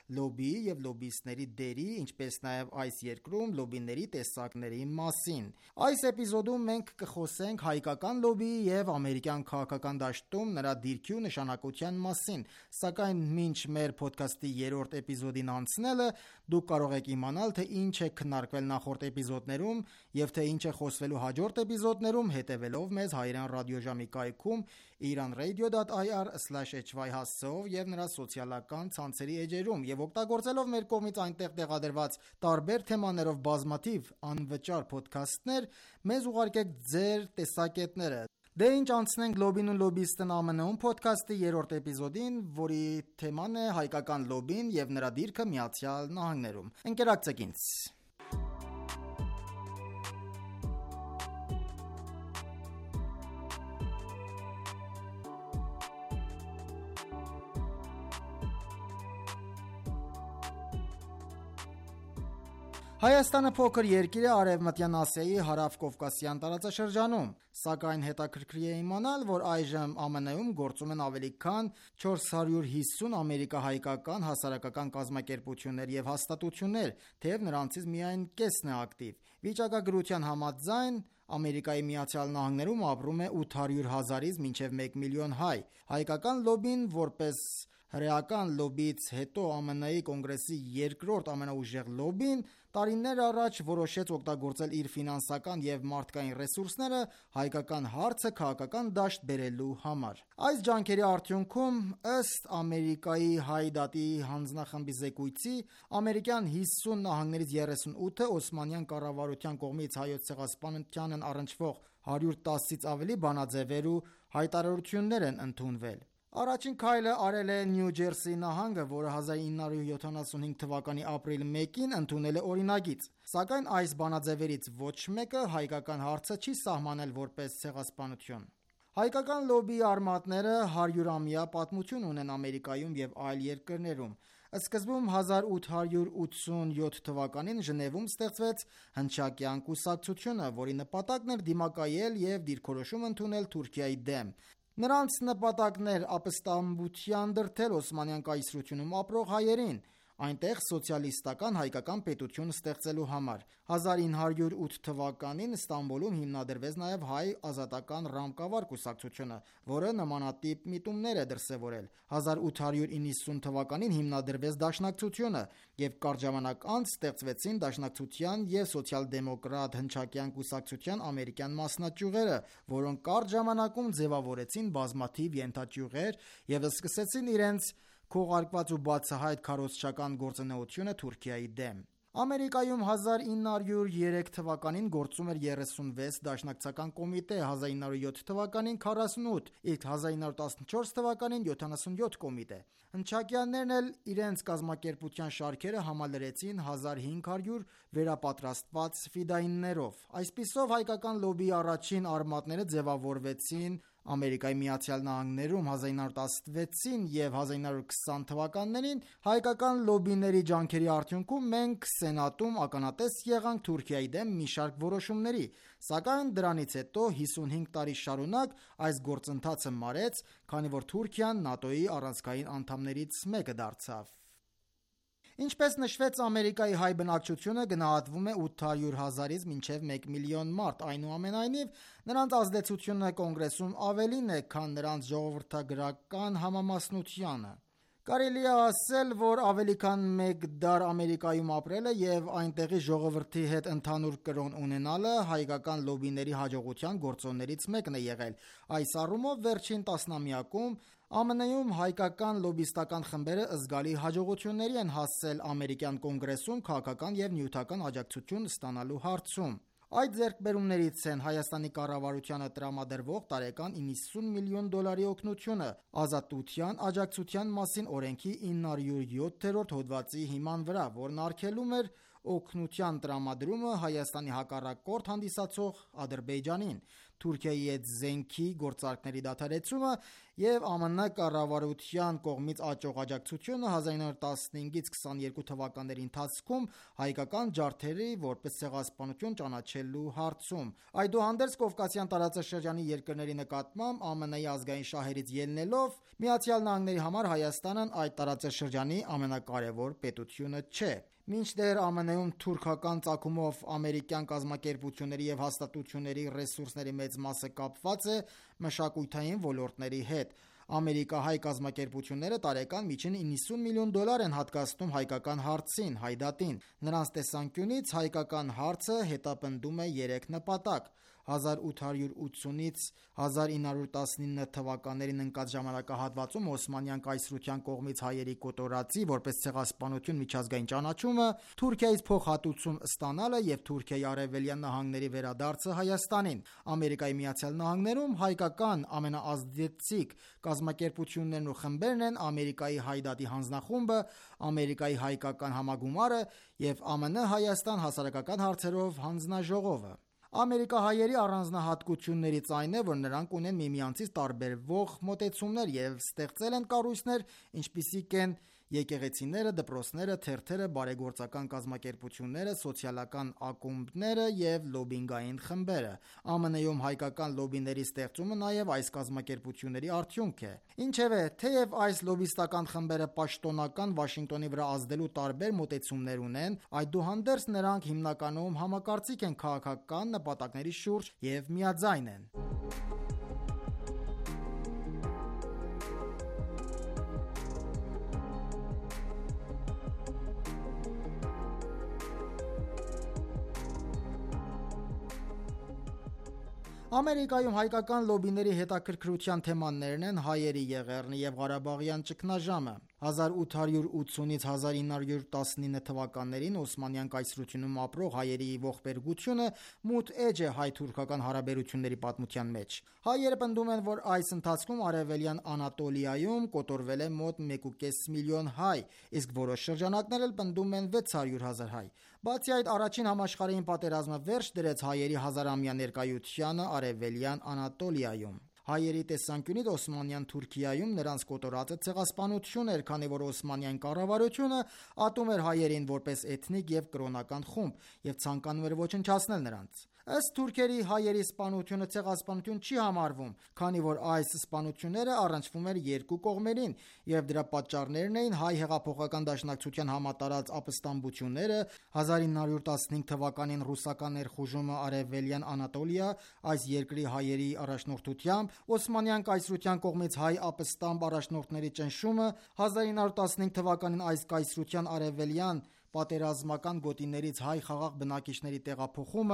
լոբբիի եւ լոբբիստների դերի, ինչպես նաեւ այս երկրում լոբբիների տեսակների մասին։ Այս էպիզոդում մենք կխոսենք հայկական լոբբիի եւ ամերիկյան քաղաքական դաշտում նրա դիրքի ու նշանակության մասին, սակայն մինչ մեր ոդքասթի 3-րդ էպիզոդին անցնելը դուք կարող եք իմանալ, թե ինչ է քննարկվել նախորդ էպիզոդներում եւ թե ինչ է խոսվելու հաջորդ էպիզոդներում, հետեւելով մեզ հայերեն ռադիոժամի կայքում iranradio.ir/hy հասցեով եւ նրա սոցիալական ցանցերի էջերում եւ օգտագործելով մեր կողմից այնտեղ տեղադրված տարբեր թեմաներով բազմաթիվ անվճար ոդքասթներ, մեզ ուղարկեք ձեր տեսակետները։ Դե ինչ, անցնենք լոբին ու լոբիստն ԱՄՆ-ում ոդքասթի 3-րդ էպիզոդին, որի թեման է հայկական լոբին եւ նրա դիրքը Միացյալ Նահանգներում։ Ընկերակցեք ինձ։ Հայաստանը փոքր երկիր է Արևմտյան Ասիայի հարավ-կովկասյան տարածաշրջանում, սակայն հետաքրքիր է իմանալ, որ այժմ ԱՄՆ-ում գործում են ավելի քան 450 ամերիկահայկական հասարակական կազմակերպություններ եւ հաստատություններ, թեև նրանցից միայն կեսն է ակտիվ։ Վիճակագրության համաձայն Ամերիկայի Միացյալ Նահանգներում ապրում է 800,000-ից մինչև 1 միլիոն հայ։ Հայկական լոբին, որպես հրեական լոբից հետո ԱՄՆ-ի կոնգրեսի երկրորդ ամենաուժեղ լոբին, տարիներ առաջ որոշեց օգտագործել իր ֆինանսական եւ մարդկային ռեսուրսները հայկական հարցը քաղաքական դաշտ բերելու համար։ Այս ջանքերի արդյունքում, ըստ Ամերիկայի Հայ դատի հանձնախմբի զեկույցի, ամերիկյան 50 նահանգներից 38-ը Օսմանյան կառավարության կողմից հայոց ցեղասպանությանն առնչվող 110-ից ավելի բանաձևեր ու հայտարարություններ են ընդունվել։ Առաջին քայլը արել է Նյու Ջերսի նահանգը, որը 1975 թվականի ապրիլի 1-ին ընդունել է օրինագիծ։ Սակայն այս բանաձևերից ոչ մեկը հայկական հարցը չի սահմանել որպես ցեղասպանություն։ Հայկական լոբիի արմատները 100-ամյա պատմություն ունեն Ամերիկայում եւ այլ երկրներում։ Սկզբում 1887 թվականին Ժնևում ստեղծվեց հնչակյան կուսակցությունը, որի նպատակն էր դիմակայել եւ դիրքորոշում ընդունել Թուրքիայի դեմ։ Նրանց նպատակն էր ապստամբության դրդել Օսմանյան կայսրությունում ապրող հայերին, այնտեղ սոցիալիստական հայկական պետություն ստեղծելու համար։ 1908 թվականին Ստամբուլում հիմնադրվեց նաև հայ ազատական ռամկավար կուսակցությունը, որը նմանատիպ միտումներ է դրսևորել։ 1890 թվականին հիմնադրվեց Դաշնակցությունը եւ կարճ ժամանակ անց ստեղծվեցին Դաշնակցության եւ սոցիալ-դեմոկրատ հնչակյան կուսակցության ամերիկյան մասնաճյուղերը, որոնք կարճ ժամանակում ձևավորեցին բազմաթիվ ենթաճյուղեր եւ սկսեցին իրենց քողարկված ու բացահայտ քարոզչական գործունեությունը Թուրքիայի դեմ։ Ամերիկայում 1903 թվականին գործում էր 36 դաշնակցական կոմիտե, 1907 թվականին 48, իսկ 1914 թվականին 77 կոմիտե։ Հնչակյաններն էլ իրենց կազմակերպության շարքերը համալրեցին 1500 վերապատրաստված ֆիդայիններով։ Այսպիսով հայկական լոբիի առաջին արմատները ձևավորվեցին Ամերիկայի Միացյալ Նահանգներում 1916-ին եւ 1920 թվականներին։ Հայկական լոբիների ջանքերի արդյունքում մենք Սենատում ականատես եղանք Թուրքիայի դեմ մի շարք որոշումների, սակայն դրանից հետո 55 տարի շարունակ այս գործընթացը մարեց, քանի որ Թուրքիան ՆԱՏՕ-ի առանցքային անդամներից մեկը դարձավ։ Ինչպես նշվեց, Ամերիկայի հայ բնակչությունը գնահատվում է 800,000-ից մինչև 1 միլիոն մարդ, այնուամենայնիվ նրանց ազդեցությունը կոնգրեսում ավելին է, քան նրանց ժողովրդագրական համամասնությանը։ Կարելի է ասել, որ ավելի քան մեկ դար Ամերիկայում ապրելը եւ այնտեղի ժողովրդի հետ ընդհանուր կրոն ունենալը հայկական լոբիների հաջողության գործոններից մեկն է եղել։ Այս առումով վերջին տասնամյակում ԱՄՆ-ում հայկական լոբիստական խմբերը զգալի հաջողությունների են հասել ամերիկյան կոնգրեսում քաղաքական եւ նյութական աջակցություն ստանալու հարցում։ Այդ ձեռքբերումներից են Հայաստանի կառավարությանը տրամադրվող տարեկան 90 միլիոն դոլարի օգնությունը, ազատության աջակցության մասին օրենքի 907-րդ հոդվածի հիման վրա, որն արգելում էր օգնության տրամադրումը Հայաստանի հակառակորդ հանդիսացող Ադրբեջանին, Թուրքիայի հետ զենքի գործարքների դադարեցումը և ԱՄՆ կառավարության կողմից աճող աջակցությունը 1915-ից 22 թվականների ընթացքում հայկական ջարդերի որպես ցեղասպանություն ճանաչելու հարցում։ Այդուհանդերձ Կովկասյան տարածաշրջանի երկրների նկատմամբ ԱՄՆ-ի ազգային շահերից ելնելով, ԱՄՆ-ի համար Հայաստանն այդ տարածաշրջանի ամենակարևոր պետությունը չէ։ Մինչդեռ ԱՄՆ-ում թուրքական ծագումով ամերիկյան կազմակերպությունների և հաստատությունների ռեսուրսների մեծ մասը կապված է մշակութային ոլորտների հետ։ Ամերիկահայ կազմակերպությունները տարեկան միջին $90 միլիոն են հատկացնում հայկական հարցին, Հայդատին։ Նրանց տեսանկյունից հայկական հարցը հետապնդում է 3 նպատակ. 1880-ից 1919 թվականներին ընկած ժամանակահատվածում Օսմանյան կայսրության կողմից հայերի կոտորածի որպես ցեղասպանություն միջազգային ճանաչումը, Թուրքիայից փոխհատուցում ստանալը և Թուրքիայի արևելյան նահանգների վերադարձը Հայաստանին։ Ամերիկայի Միացյալ Նահանգներում հայկական ամենաազդեցիկ կազմակերպություններն ու խմբերն են Ամերիկայի Հայդատի հանձնախումբը, Ամերիկայի հայկական համագումարը և ԱՄՆ-Հայաստան հասարակական հարցերով հանձնաժողովը։ Ամերիկահայերի առանձնահատկություններից այն է, որ նրանք ունեն միմյանցից տարբերվող մոտեցումներ և ստեղծել են կառույցներ, ինչպիսիք են եկեղեցիները, դպրոցները, թերթերը, բարեգործական կազմակերպությունները, սոցիալական ակումբները և լոբբինգային խմբերը։ ԱՄՆ-ում հայկական լոբբիների ստեղծումը նաև այս կազմակերպությունների արդյունք է։ Ինչևէ, թեև այս լոբբիստական խմբերը պաշտոնական Վաշինգտոնի վրա ազդելու տարբեր մոտեցումներ ունեն, այդուհանդերձ նրանք հիմնականում համակարծիք են քաղաքական նպատակների շուրջ և միաձայն են։ Ամերիկայում հայկական լոբբիների հետաքրքրության թեմաներն են հայերի եղեռնը և Ղարաբաղյան ճգնաժամը։ 1880-ից 1919 թվականներին Օսմանյան կայսրությունում ապրող հայերի ողբերգությունը մութ էջ է հայ-թուրքական հարաբերությունների պատմության մեջ։ Հայերը պնդում են, որ այս ընթացքում արևելյան Անատոլիայում կոտորվել է մոտ 1,5 միլիոն հայ, իսկ որոշ շրջանակներ էլ պնդում են 600,000 հայ։ Բացի այդ, առաջին համաշխարհային պատերազմը վերջ դրեց հայերի հազարամյա ներկայությանը արևելյան Անատոլիայում։ Հայերի տեսանկյունից Օսմանյան Թուրքիայում նրանց կոտորածը ցեղասպանություն էր, քանի որ Օսմանյան կառավարությունը ատում էր հայերին որպես էթնիկ և կրոնական խումբ և ցանկանում էր ոչնչացնել նրանց։ Ըստ թուրքերի, հայերի սպանությունը ցեղասպանություն չի համարվում, քանի որ այս սպանությունները առնչվում էր երկու կողմերին, և դրա պատճառներն էին հայ հեղափոխական դաշնակցության համատարած ապստամբությունները, 1915 թվականին ռուսական ներխուժումը արևելյան Անատոլիա, այս երկրի հայերի առաջնորդությամբ, Օսմանյան կայսրության կողմից հայ ապստամբ առաջնորդների ճնշումը, 1915 թվականին այս կայսրության արևելյան պատերազմական գոտիներից հայ խաղաղ բնակիչների տեղափոխումը,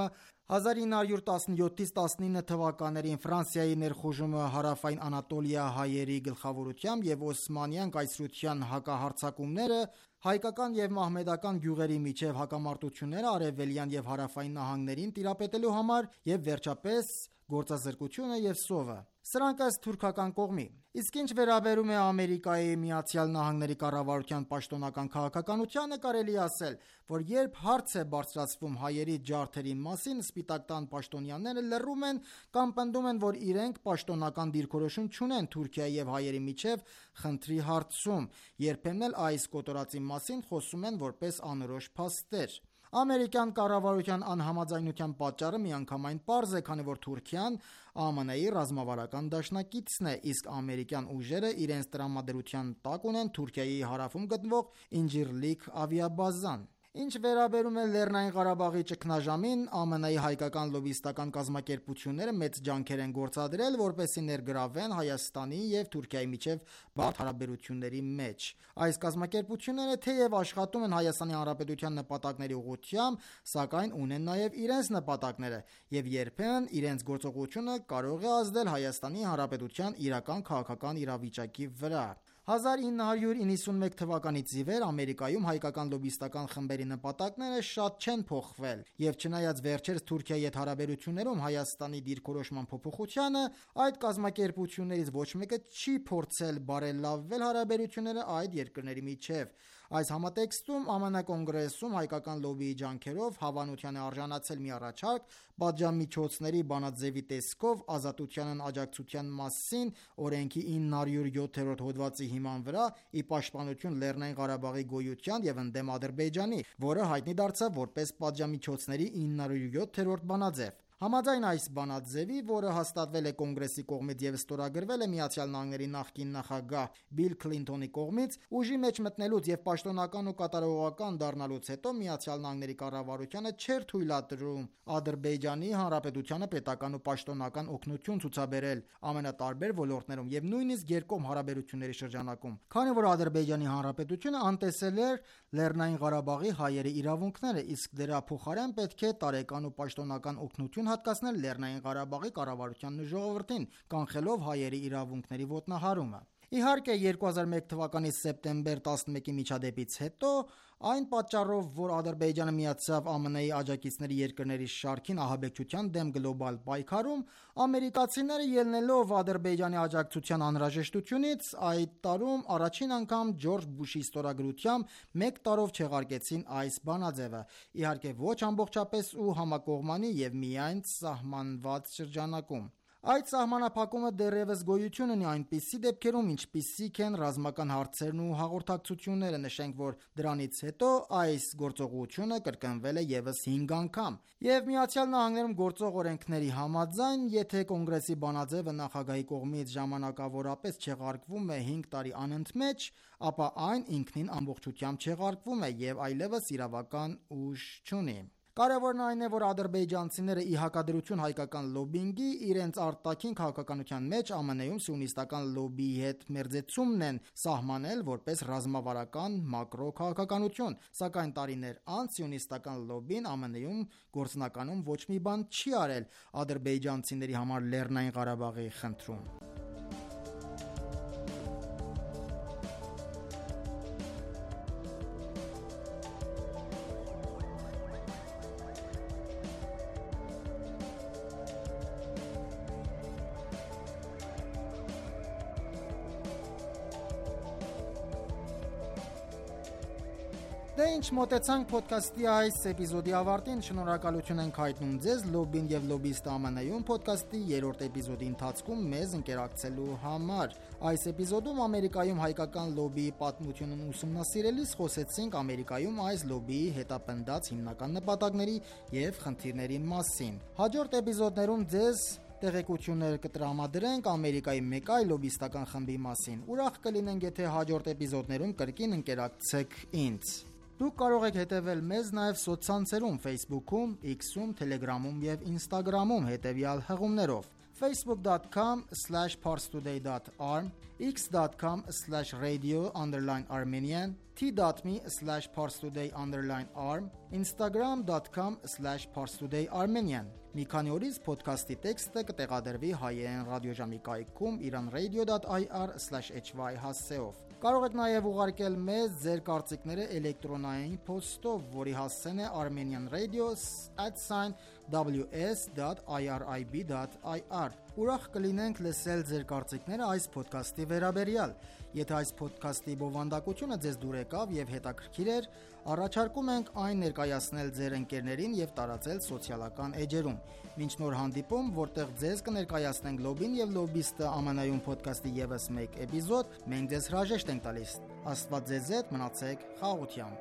1917-ից 19 թվականներին Ֆրանսիայի ներխուժումը հարավային Անատոլիա հայերի գլխավորությամբ և Օսմանյան կայսրության հակահարձակումները, հայկական և մահմեդական գյուղերի միջև հակամարտությունները արևելյան և հարավային նահանգներին տիրապետելու համար և վերջապես գործազրկությունը և սովը։ Սրանք ըստ թուրքական կողմի։ Իսկ ինչ վերաբերում է Ամերիկայի Միացյալ Նահանգների կառավարության պաշտոնական քաղաքականությանը, կարելի է ասել, որ երբ հարց է բարձրացվում հայերի ջարդերի մասին, Սպիտակ տան պաշտոնյաները լռում են կամ պնդում են, որ իրենք պաշտոնական դիրքորոշում չունեն Թուրքիայի և հայերի միջև խնդրի հարցում, երբեմն էլ այս կոտորածի մասին խոսում են որպես անորոշ փաստեր։ Ամերիկյան կառավարության անհամաձայնության պատճառը միանգամայն պարզ է, քանի որ Թուրքիան ԱՄՆ-ի ռազմավարական դաշնակիցն է, իսկ ամերիկյան ուժերը իրենց տրամադրության տակ ունեն Թուրքիայի հարավում գտնվող Ինջիրլիկ ավիաբազան։ Ինչ վերաբերում է Լեռնային Ղարաբաղի ճգնաժամին, ԱՄՆ-ի հայկական լոբբիստական կազմակերպությունները մեծ ջանքեր են գործադրել, որպեսզի ներգրավեն Հայաստանի և Թուրքիայի միջև բարդ հարաբերությունների մեջ։ Այս կազմակերպությունները թեև աշխատում են Հայաստանի Հանրապետության նպատակների ուղղությամբ, սակայն ունեն նաև իրենց նպատակները և երբեմն իրենց գործողությունը կարող է ազդել Հայաստանի Հանրապետության իրական քաղաքական իրավիճակի վրա։ 1991 թվականից ի վեր Ամերիկայում հայկական լոբբիստական խմբերի նպատակները շատ չեն փոխվել, և չնայած վերջերս Թուրքիայի հետ հարաբերություններում Հայաստանի դիրքորոշման փոփոխությանը, այդ կազմակերպություններից ոչ մեկը չի փորձել բարելավել հարաբերությունները այդ երկրների միջև։ Այս համատեքստում ԱՄՆ կոնգրեսում հայկական լոբիի ջանքերով հավանության է արժանացել մի առաջարկ պատժամիջոցների բանաձևի տեսքով ազատությանն աջակցության մասին օրենքի 907-րդ հոդվածի հիման վրա ի պաշտպանություն Լեռնային Ղարաբաղի գոյության և ընդդեմ Ադրբեջանի, որը հայտնի դարձավ որպես պատժամիջոցների 907-րդ բանաձև։ Համաձայն այս բանաձևի, որը հաստատվել է կոնգրեսի կողմից և ստորագրվել է ԱՄՆ նախկին նախագահ Բիլ Քլինթոնի կողմից, ուժի մեջ մտնելուց և պաշտոնական ու կատարողական դառնալուց հետո ԱՄՆ կառավարությանը չէր թույլատրում Ադրբեջանի Հանրապետությանը պետական ու պաշտոնական օգնություն ցուցաբերել ամենատարբեր ոլորտներում և նույնիսկ երկկողմ հարաբերությունների շրջանակում, քանի որ Ադրբեջանի Հանրապետությունը անտեսել էր Լեռնային Ղարաբաղի հայերի իրավունքները, իսկ դրա փոխարեն պետք է տարեկան ու պաշտոնական օգնություն հատկացնել Լեռնային Ղարաբաղի կառավարությանն ու ժողովրդին, կանխելով հայերի իրավունքների ոտնահարումը։ Իհարկե 2001 թվականի սեպտեմբեր 11-ի միջադեպից հետո, այն պատճառով, որ Ադրբեջանը միացավ ԱՄՆ-ի աջակիցների երկրների շարքին ահաբեկչության դեմ գլոբալ պայքարում, ամերիկացիները ելնելով Ադրբեջանի աջակցության անհրաժեշտությունից, այդ տարում առաջին անգամ Ջորջ Բուշի ստորագրությամբ մեկ տարով չեղարկեցին այս բանաձևը, իհարկե ոչ ամբողջապես ու համակողմանի և միայն սահմանված շրջանակում։ Այդ սահմանափակումը դեռևս գոյություն ունի այնպիսի դեպքերում, ինչպիսիք են ռազմական հարցերն ու հաղորդակցությունները, նշենք, որ դրանից հետո այս գործողությունը կրկնվել է ևս 5 անգամ։ Եվ ԱՄՆ-ում գործող օրենքների համաձայն, եթե կոնգրեսի բանաձևը նախագահի կողմից ժամանակավորապես չեղարկվում է 5 տարի անընդմեջ, ապա այն ինքնին ամբողջությամբ չեղարկվում է և այլևս իրավական ուժ չունի։ Կարևորն այն է, որ ադրբեջանցիները ի հակադրություն հայկական լոբբինգի, իրենց արտաքին քաղաքականության մեջ ԱՄՆ-ում սիոնիստական լոբբիի հետ մերձեցումն են սահմանել որպես ռազմավարական մակրո քաղաքականություն, սակայն տարիներ անց սիոնիստական լոբբին ԱՄՆ-ում գործնականում ոչ մի բան չի արել ադրբեջանցիների համար Լեռնային Ղարաբաղի խնդրում։ Դե ինչ, մոտեցանք ոդքասթի այս էպիզոդի ավարտին, շնորհակալություն ենք հայտնում ձեզ լոբբին և լոբբիստը ԱՄՆ-ում ոդքասթի 3-րդ էպիզոդի ընթացքում մեզ ընկերակցելու համար։ Այս էպիզոդում Ամերիկայում հայկական լոբբիի պատմությունն ուսումնասիրելիս խոսեցինք Ամերիկայում այս լոբբիի հետապնդած հիմնական նպատակների և խնդիրների մասին։ Հաջորդ էպիզոդներում ձեզ տեղեկություններ կտրամադրենք Ամերիկայի մեկ այլ լոբբիստական խմբի մասին։ Ուրախ կլինենք, եթե հաջորդ էպիզոդներում կրկին ընկերակցեք ինձ։ Դուք կարող եք հետևել մեզ նաև սոցցանցերում Facebook-ում, X-ում, Telegram-ում և Instagram-ում հետևյալ հղումներով. facebook.com/parstoday.arm, x.com/radio_armenian, t.me/parstoday_arm, instagram.com/parstoday_armenian։ Մի քանի օրից ոդքասթի տեքստը կտեղադրվի հայերեն ռադիոժամի կայքում iranradio.ir/hy հասցեով։ Կարող եք նաև ուղարկել մեզ ձեր կարծիքները էլեկտրոնային փոստով, որի հասցեն է armenianradio@ws.irib.ir։ Ուրախ կլինենք լսել ձեր կարծիքները այս ոդքասթի վերաբերյալ։ Եթե այս ոդքասթի բովանդակությունը ձեզ դուր եկավ և հետաքրքիր էր, առաջարկում ենք այն ներկայացնել ձեր ընկերներին և տարածել սոցիալական էջերում։ Մինչ նոր հանդիպում, որտեղ ձեզ կներկայացնենք լոբբին և լոբբիստը ԱՄՆ-ում ոդքասթի ևս մեկ էպիզոդ, մենք ձեզ հրաժեշտ ենք տալիս։ Աստված ձեզ հետ, մնացեք խաղաղությամբ։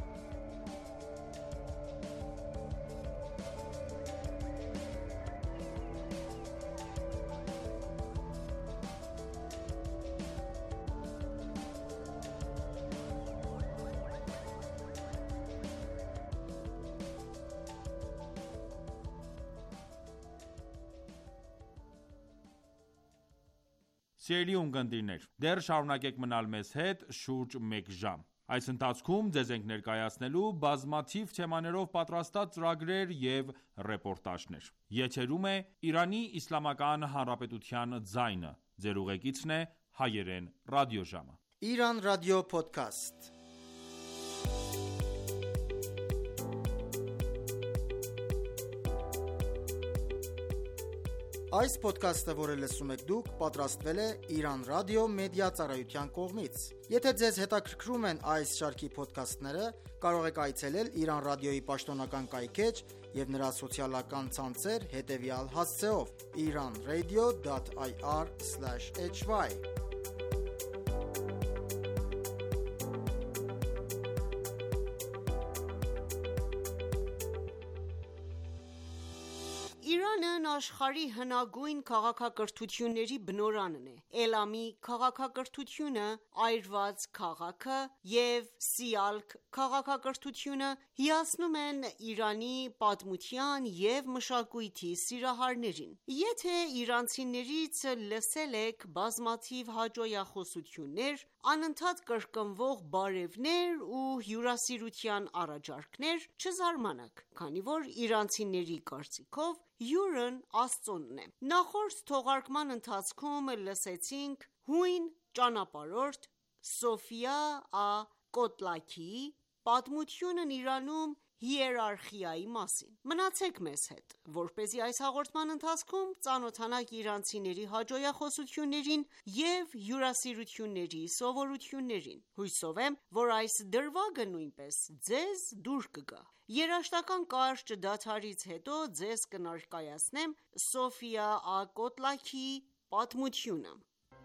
Սիրելի ունկնդիրներ, դեռ շարունակեք մնալ մեզ հետ շուրջ մեկ ժամ։ Այս ընթացքում ձեզ ենք ներկայացնելու բազմաթիվ թեմաներով պատրաստած ծրագրեր և ռեպորտաժներ։ Եթերում է Իրանի Իսլամական Հանրապետության ձայնը։ Ձեր ուղեկիցն է հայերեն ռադիոժամը։ Iran Radio Podcast։ Այս ոդքասթը, որը լսում եք դուք, պատրաստվել է Իրան Ռադիո Մեդիա Ծառայության կողմից։ Եթե ձեզ հետաքրքրում են այս շարքի ոդքասթները, կարող եք այցելել Իրան Ռադիոյի պաշտոնական կայքէջ եւ նրա սոցիալական ցանցեր հետեւյալ հասցեով՝ iranradio.ir/hy Իրանն աշխարհի հնագույն քաղաքակրթությունների բնօրանն է։ Էլամի քաղաքակրթությունը, այրված քաղաքը և Սիալք քաղաքակրթությունը հիացնում են Իրանի պատմության և մշակույթի սիրահարներին։ Եթե իրանցիներից լսել եք բազմաթիվ հաճոյախոսություններ, անընդհատ կրկնվող բարևներ ու հյուրասիրության առաջարկներ, չզարմանաք, քանի որ իրանցիների կարծիքով հյուրն Աստծոն է։ Նախորդ թողարկման ընթացքում լսեցինք հույն ճանապարհորդ Սոֆիա Ա.Կոտլաքիի պատմությունն Իրանում հիերարխիայի մասին։ Մնացեք մեզ հետ, որպեսզի այս հաղորդման ընթացքում ծանոթանաք իրանցիների հաճոյախոսություններին և հյուրասիրությունների սովորույթներին։ Հուսով եմ, որ այս դրվագը նույնպես ձեզ դուր կգա։ Երաժշտական կարճ դադարից հետո ձեզ կներկայացնեմ Սոֆիա Ա.Կոտլաքիի պատմությունը։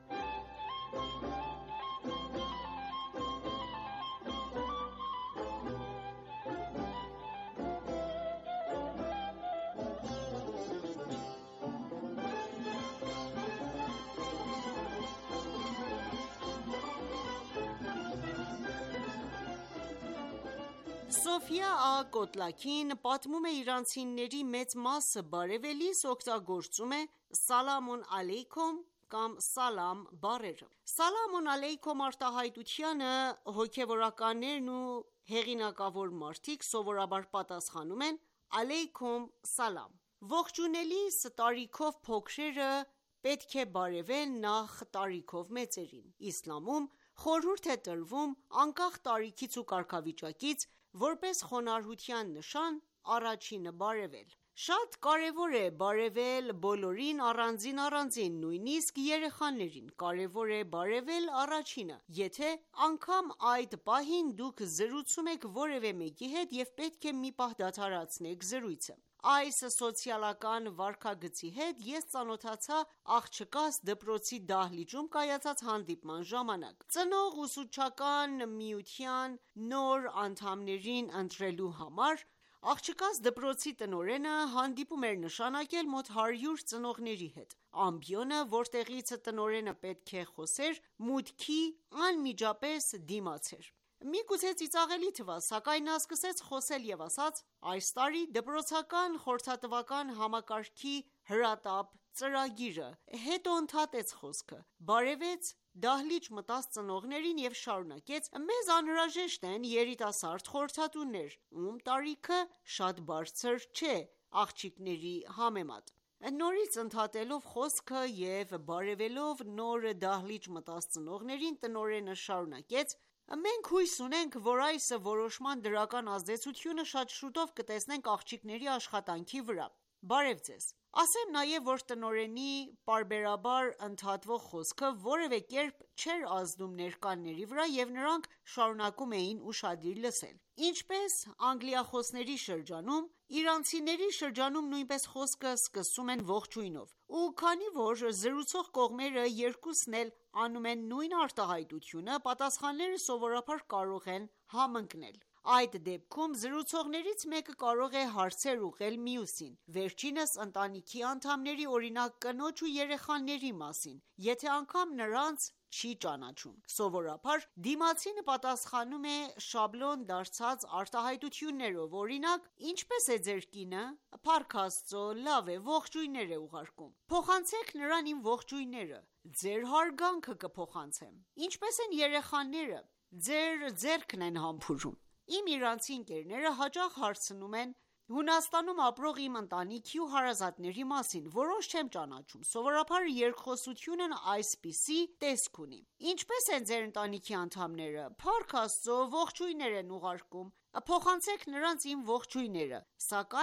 Սոֆիա Ա.Կոտլաքին պատմում է իրանցիների մեծ մասը բարևելիս օգտագործում է «Սալամուն ալեյքում» կամ «Սալամ» բառերը։ «Սալամուն ալեյքում» արտահայտությանը հոգևորականներն ու հեղինակավոր մարդիկ սովորաբար պատասխանում են «Ալեյքում սալամ»։ Ողջունելիս տարիքով փոքրերը պետք է բարևեն նախ տարիքով մեծերին։ Իսլամում խորհուրդ է տրվում անկախ տարիքից ու կարգավիճակից, որպես խոնարհության նշան, առաջինը բարևել։ Շատ կարևոր է բարևել բոլորին առանձին, նույնիսկ երեխաներին։ Կարևոր է բարևել առաջինը, եթե անգամ այդ պահին դուք զրուցում եք որևէ մեկի հետ և պետք է մի պահ դադարեցնեք զրույցը։ Այս սոցիալական վարքագծի հետ ես ծանոթացա աղջկաս դպրոցի դահլիճում կայացած հանդիպման ժամանակ։ Ծնող ուսուցչական միության նոր անդամներին ընտրելու համար աղջկաս դպրոցի տնօրենը հանդիպում էր նշանակել մոտ 100 ծնողների հետ։ Ամբիոնը, որտեղից տնօրենը պետք է խոսեր, մուտքի անմիջապես դիմաց էր։ Միգուցե ծիծաղելի թվա, սակայն նա սկսեց խոսել և ասաց. «Այս տարի դպրոցական խորհրդատվական համակարգի հրատապ ծրագիրը», հետո ընդհատեց խոսքը, բարևեց դահլիճ մտած ծնողներին և շարունակեց. «Մեզ անհրաժեշտ են երիտասարդ խորհրդատուներ, ում տարիքը շատ բարձր չէ աղջիկների համեմատ»։ Նորից ընդհատելով խոսքը և բարևելով նոր դահլիճ մտած ծնողներին, տնօրենը շարունակեց. «Մենք հույս ունենք, որ այս որոշման դրական ազդեցությունը շատ շուտով կտեսնենք աղջիկների աշխատանքի վրա։ Բարև ձեզ»։ Ասեմ նաև, որ տնօրենի պարբերաբար ընդհատվող խոսքը որևէ կերպ չէր ազդում ներկաների վրա և նրանք շարունակում էին ուշադիր լսել։ Ինչպես անգլիախոսների շրջանում, իրանցիների շրջանում նույնպես խոսքը սկսում են ողջույնով, ու քանի որ զրուցող կողմերը երկուսն էլ անում են նույն արտահայտությունը, պատասխանները սովորաբար կարող են համընկնել։ Այդ դեպքում զրուցողներից մեկը կարող է հարցեր ուղղել մյուսին, վերջինս ընտանիքի անդամների, օրինակ կնոջ ու երեխաների մասին, եթե անգամ նրանց չի ճանաչում։ Սովորաբար դիմացինը պատասխանում է շաբլոն դարձած արտահայտություններով, օրինակ. «Ինչպե՞ս է ձեր կինը»։ «Փառք Աստծո, լավ է, ողջույններ է ուղարկում»։ «Փոխանցեք նրան իմ ողջույնները»։ «Ձեր հարգանքը կփոխանցեմ»։ «Ինչպե՞ս են երեխաները»։ «Ձեր ձեռքն են համբուրում»։ Իմ իրանցի ընկերները հաճախ հարցնում են Հունաստանում ապրող իմ ընտանիքի ու հարազատների մասին, որոնց չեմ ճանաչում։ Սովորաբար երկխոսությունն այսպիսի տեսք ունի. «Ինչպե՞ս են ձեր ընտանիքի անդամները»։ «Փառք Աստծո, ողջույններ են ուղարկում»։ «Փոխանցեք նրանց իմ ողջույնները»։ Սակայն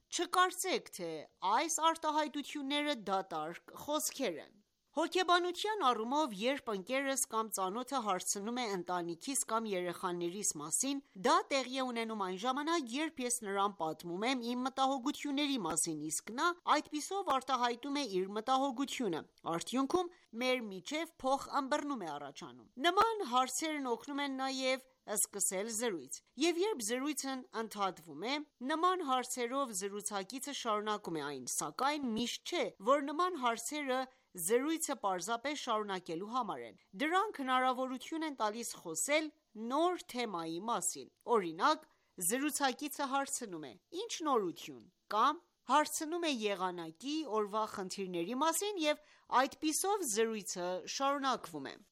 Չկարծեք, թե այս արտահայտությունները դատարկ խոսքեր են: Հոգեբանության առումով, երբ ընկերս կամ ծանոթը հարցնում է ընտանիքիս կամ երեխաներիս մասին, դա տեղի է ունենում այն ժամանակ, երբ ես նրան պատմում եմ իմ մտահոգությունների մասին, իսկ նա այդպիսով արտահայտում է իր մտահոգությունը: Արդյունքում մեր միջև փոխըմբռնում է առաջանում: Նման հարցերն օգնում են նաև սկսել զրույց: Եվ երբ զրույցն ընդհատվում է, նման հարցերով զրուցակիցը շարունակում է այն: Սակայն միշտ չէ, որ նման հարցերը զրույցը պարզապես շարունակելու համար են: Դրանք հնարավորություն են տալիս խոսել նոր թեմայի մասին: Օրինակ, զրուցակիցը հարցնում է. «Ի՞նչ նորություն»: Կամ հարցնում է եղանակի, օրվա խնդիրների մասին և այդպիսով զրույցը շարունակվում է: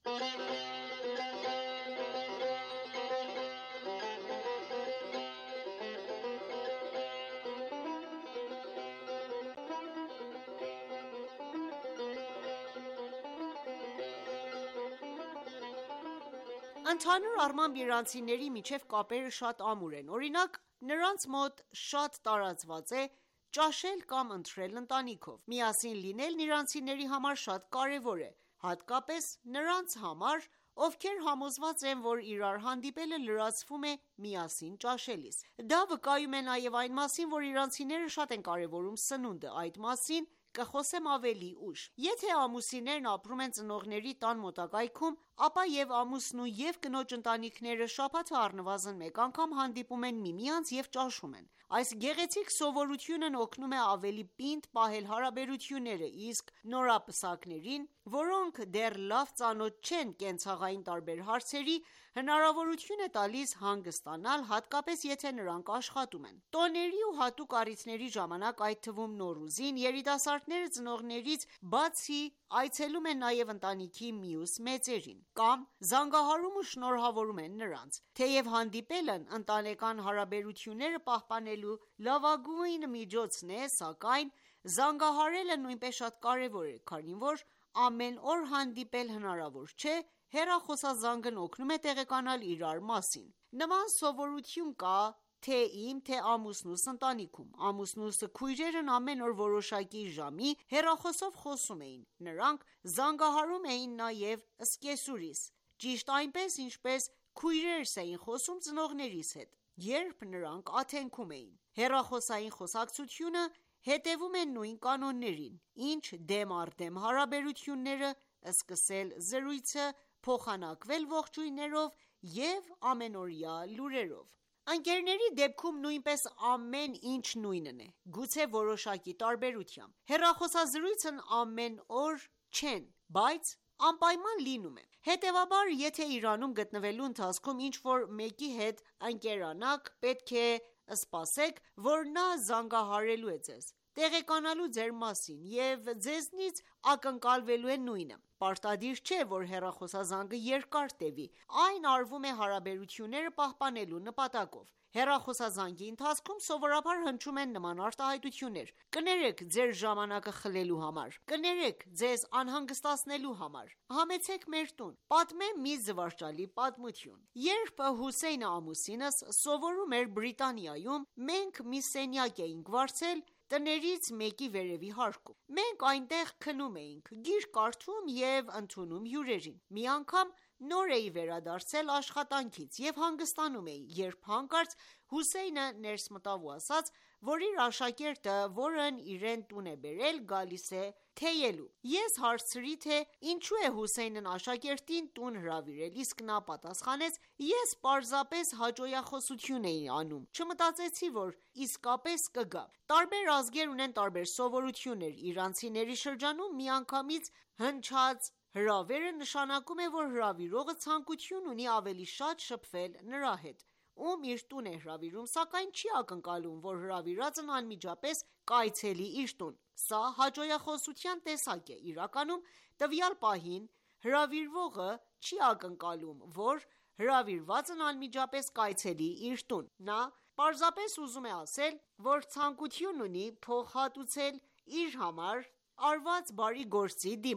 Ընդհանուր առմամբ, իրանցիների միջև կապերը շատ ամուր են: Օրինակ, նրանց մոտ շատ տարածված է ճաշել կամ ընթրել ընտանիքով: Միասին լինելն իրանցիների համար շատ կարևոր է, հատկապես նրանց համար, ովքեր համոզված են, որ իրար հանդիպելը լրացվում է միասին ճաշելիս: Դա վկայում է նաև այն մասին, որ իրանցիները շատ են կարևորում սնունդը: Այդ մասին կխոսեմ ավելի ուշ: Եթե ամուսիններն ապրում են ծնողների տան մոտակայքում, ապա և ամուսնու և կնոջ ընտանիքները շաբաթը առնվազն մեկ անգամ հանդիպում են միմյանց և ճաշում են: Այս գեղեցիկ սովորությունն օգնում է ավելի պինդ պահել հարաբերությունները, իսկ նորապսակներին, որոնք դեռ լավ ծանոթ չեն կենցաղային տարբեր հարցերի, հնարավորություն է տալիս հանգստանալ, հատկապես եթե նրանք աշխատում են: Տոների ու հատուկ առիթների ժամանակ, այդ թվում Նոռուզին, երիտասարդները ծնողներից բացի այցելում են նաև ընտանիքի մյուս մեծերին, կամ զանգահարում ու շնորհավորում են նրանց: Թեև հանդիպելն ընտանեկան հարաբերությունները պահպանելու լավագույն միջոցն է, սակայն զանգահարելը նույնպես շատ կարևոր է, քանի որ ամեն օր հանդիպել հնարավոր չէ: Հեռախոսազանգն օգնում է տեղեկանալ իրար մասին: Նման սովորություն կա թե իմ, թե ամուսնուս ընտանիքում: Ամուսնուս քույրերն ամեն օր որոշակի ժամի հեռախոսով խոսում էին: Նրանք զանգահարում էին նաև սկեսուրիս, ճիշտ այնպես, ինչպես քույրերս էին խոսում ծնողներիս հետ, երբ նրանք աթենքում էին: Հեռախոսային խոսակցությունը հետևում է նույն կանոններին, ինչ դեմ առ դեմ հարաբերությունները, սկսել զրույցը, փոխանակվել ողջույններով և ամենօրյա լուրերով: Ընկերների դեպքում նույնպես ամեն ինչ նույնն է, գուցե որոշակի տարբերությամբ: Հեռախոսազրույցն ամեն օր չեն, բայց անպայման լինում է: Հետևաբար, եթե Իրանում գտնվելու ընթացքում ինչ-որ մեկի հետ ընկերանաք, պետք է սպասեք, որ նա զանգահարելու է ձեզ, տեղեկանալու ձեր մասին և ձեզնից ակնկալվելու է նույնը: Պարտադիր չէ, որ հեռախոսազանգը երկար տևի, այն արվում է հարաբերությունները պահպանելու նպատակով: Հեռախոսազանգի ընթացքում սովորաբար հնչում են նման արտահայտություններ. «Կներեք ձեր ժամանակը խլելու համար», «Կներեք ձեզ անհանգստացնելու համար», «Համեցեք մեր տուն»: Պատմեմ մի զվարճալի պատմություն: Երբ Հուսեյնը ամուսինս սովորում էր Բրիտանիայում, մենք մի սենյակ էինք վարձել տներից մեկի վերևի հարկում: Մենք այնտեղ քնում էինք, գիրք կարդում և ընդունում հյուրերին: Մի անգամ նոր էի վերադարձել աշխատանքից և հանգստանում էի, երբ հանկարծ Հուսեյնը ներս մտավ ու ասաց, որ իր աշակերտը, որն իրեն տուն է բերել, գալիս է թեյելու: Ես հարցրի, թե ինչու է Հուսեյնն աշակերտին տուն հրավիրել, իսկ նա պատասխանեց. «Ես պարզապես հաճոյախոսություն էի անում, չմտածեցի, որ իսկապես կգա»: Տարբեր ազգեր ունեն տարբեր սովորություններ: Իրանցիների շրջանում միանգամից հնչած հրավերը նշանակում է, որ հրավիրողը ցանկություն ունի ավելի շատ շփվել նրա հետ, ում իր տուն է հրավիրում, սակայն չի ակնկալում, որ հրավիրածն անմիջապես կայցելի իր տուն: Սա հաճոյախոսության տեսակ է: Իրականում, տվյալ պահին հրավիրվողը չի ակնկալում, որ հրավիրվածն անմիջապես կայցելի իր տուն: Նա պարզապես ուզում է ասել, որ ցանկություն ունի փոխհատուցել իր համար արված բարի գործի դիմաց: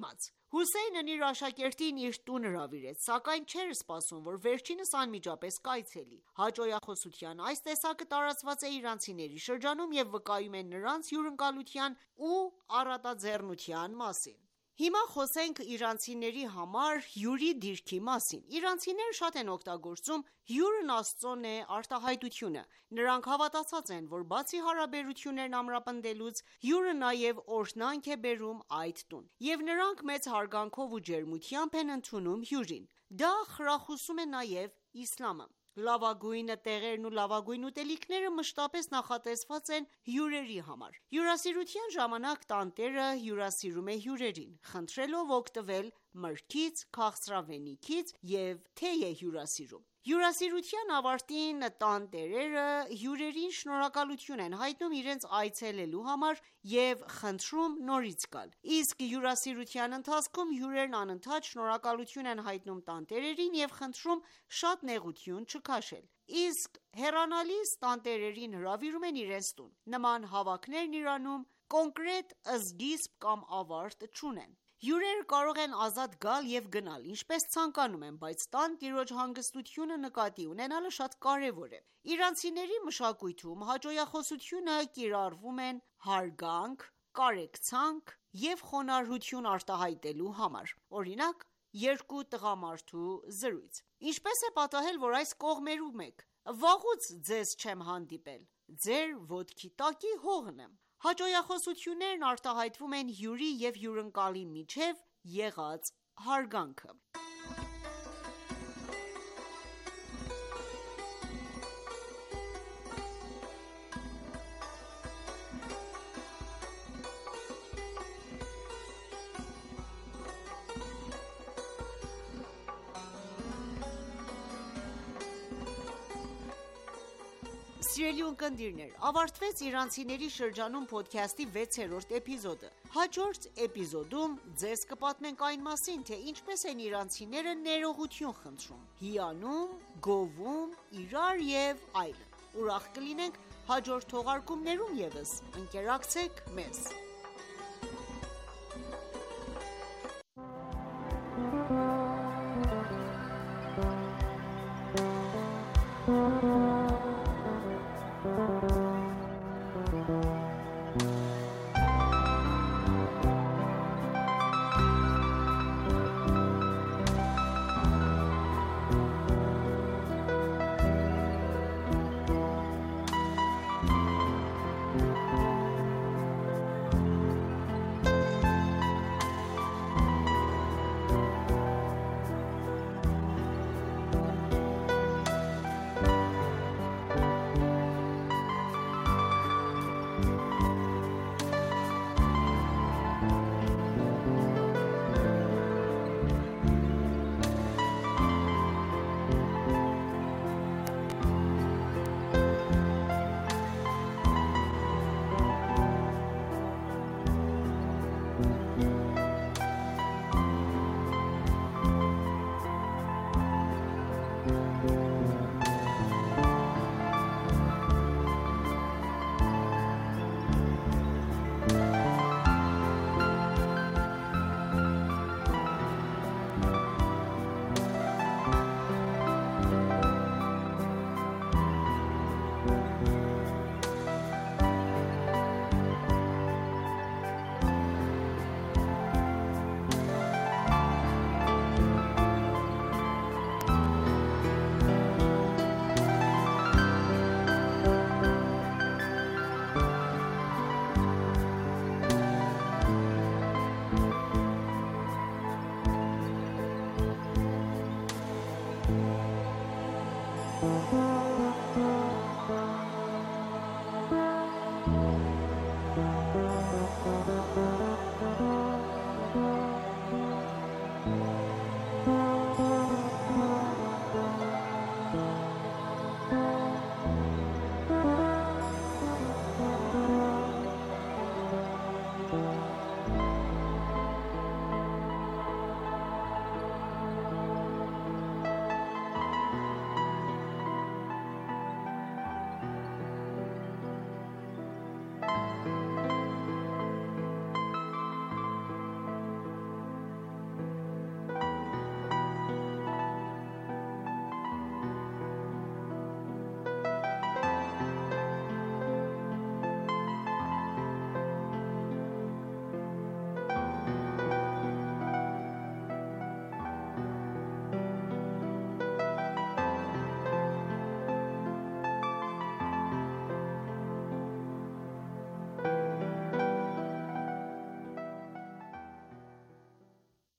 Հուսեյնն իր աշակերտին իր տուն հրավիրեց, սակայն չէր սպասում, որ վերջինս անմիջապես կայցելի։ Հաճոյախոսության այս տեսակը տարածված է իրանցիների շրջանում և վկայում է նրանց հյուրընկալության ու առատաձեռնության մասին։ Հիմա խոսենք իրանցիների համար հյուրի դիրքի մասին։ Իրանցիները շատ են օգտագործում «հյուրն Աստծոն է» արտահայտությունը։ Նրանք հավատացած են, որ բացի հարաբերություններն ամրապնդելուց, հյուրը նաև օրհնանք է բերում այդ տուն, և նրանք մեծ հարգանքով ու ջերմությամբ են ընդունում հյուրին։ Դա խրախուսում է նաև իսլամը։ Լավագույն տեղերն ու լավագույն ուտելիքները մշտապես նախատեսված են հյուրերի համար։ Հյուրասիրության ժամանակ տանտերը հյուրասիրում է հյուրերին, խնդրելով օգտվել մրգից, քաղցրավենիքից և թեյ է հյուրասիրում։ Հյուրասիրության ավարտին տանտերերը հյուրերին շնորհակալություն են հայտնում իրենց այցելելու համար և խնդրում նորից գալ։ Իսկ հյուրասիրության ընթացքում հյուրերն անընդհատ շնորհակալություն են հայտնում տանտերերին և խնդրում շատ նեղություն չքաշել։ Իսկ հեռանալիս տանտերերին հրավիրում են իրենց տուն։ Նման հավաքներն Իրանում կոնկրետ սկիզբ կամ ավարտ չունեն։ Հյուրերը կարող են ազատ գալ և գնալ, ինչպես ցանկանում են, բայց տան տիրոջ հանգստությունը նկատի ունենալը շատ կարևոր է։ Իրանցիների մշակույթում հաճոյախոսությունը կիրառվում են հարգանք, կարեկցանք և խոնարհություն արտահայտելու համար։ Օրինակ, երկու տղամարդու զրույց։ Ինչպես է պատահել, որ այս կողմերում եք։ Վաղուց ձեզ չեմ հանդիպել։ Ձեր ոտքի տակի հողն եմ։ Հաճոյախոսություններն արտահայտվում են հյուրի և հյուրընկալի միջև եղած հարգանքը։ Սիրելի ունկնդիրներ, ավարտվեց իրանցիների շրջանում փոդքասթի 6-րդ էպիզոդը։ Հաջորդ էպիզոդում ձեզ կպատմենք այն մասին, թե ինչպես են իրանցիները ներողություն խնդրում, հիանում, գովում, իրար և այլն։ Ուրախ կլինենք հաջորդ թողարկումներում ևս։ Ընկերակցեք մեզ։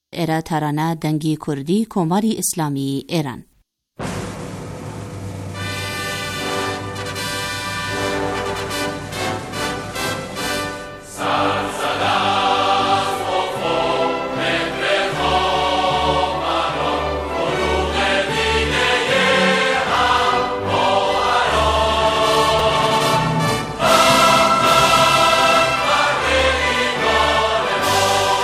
Era tarana dangi kurdi komari islami Eran.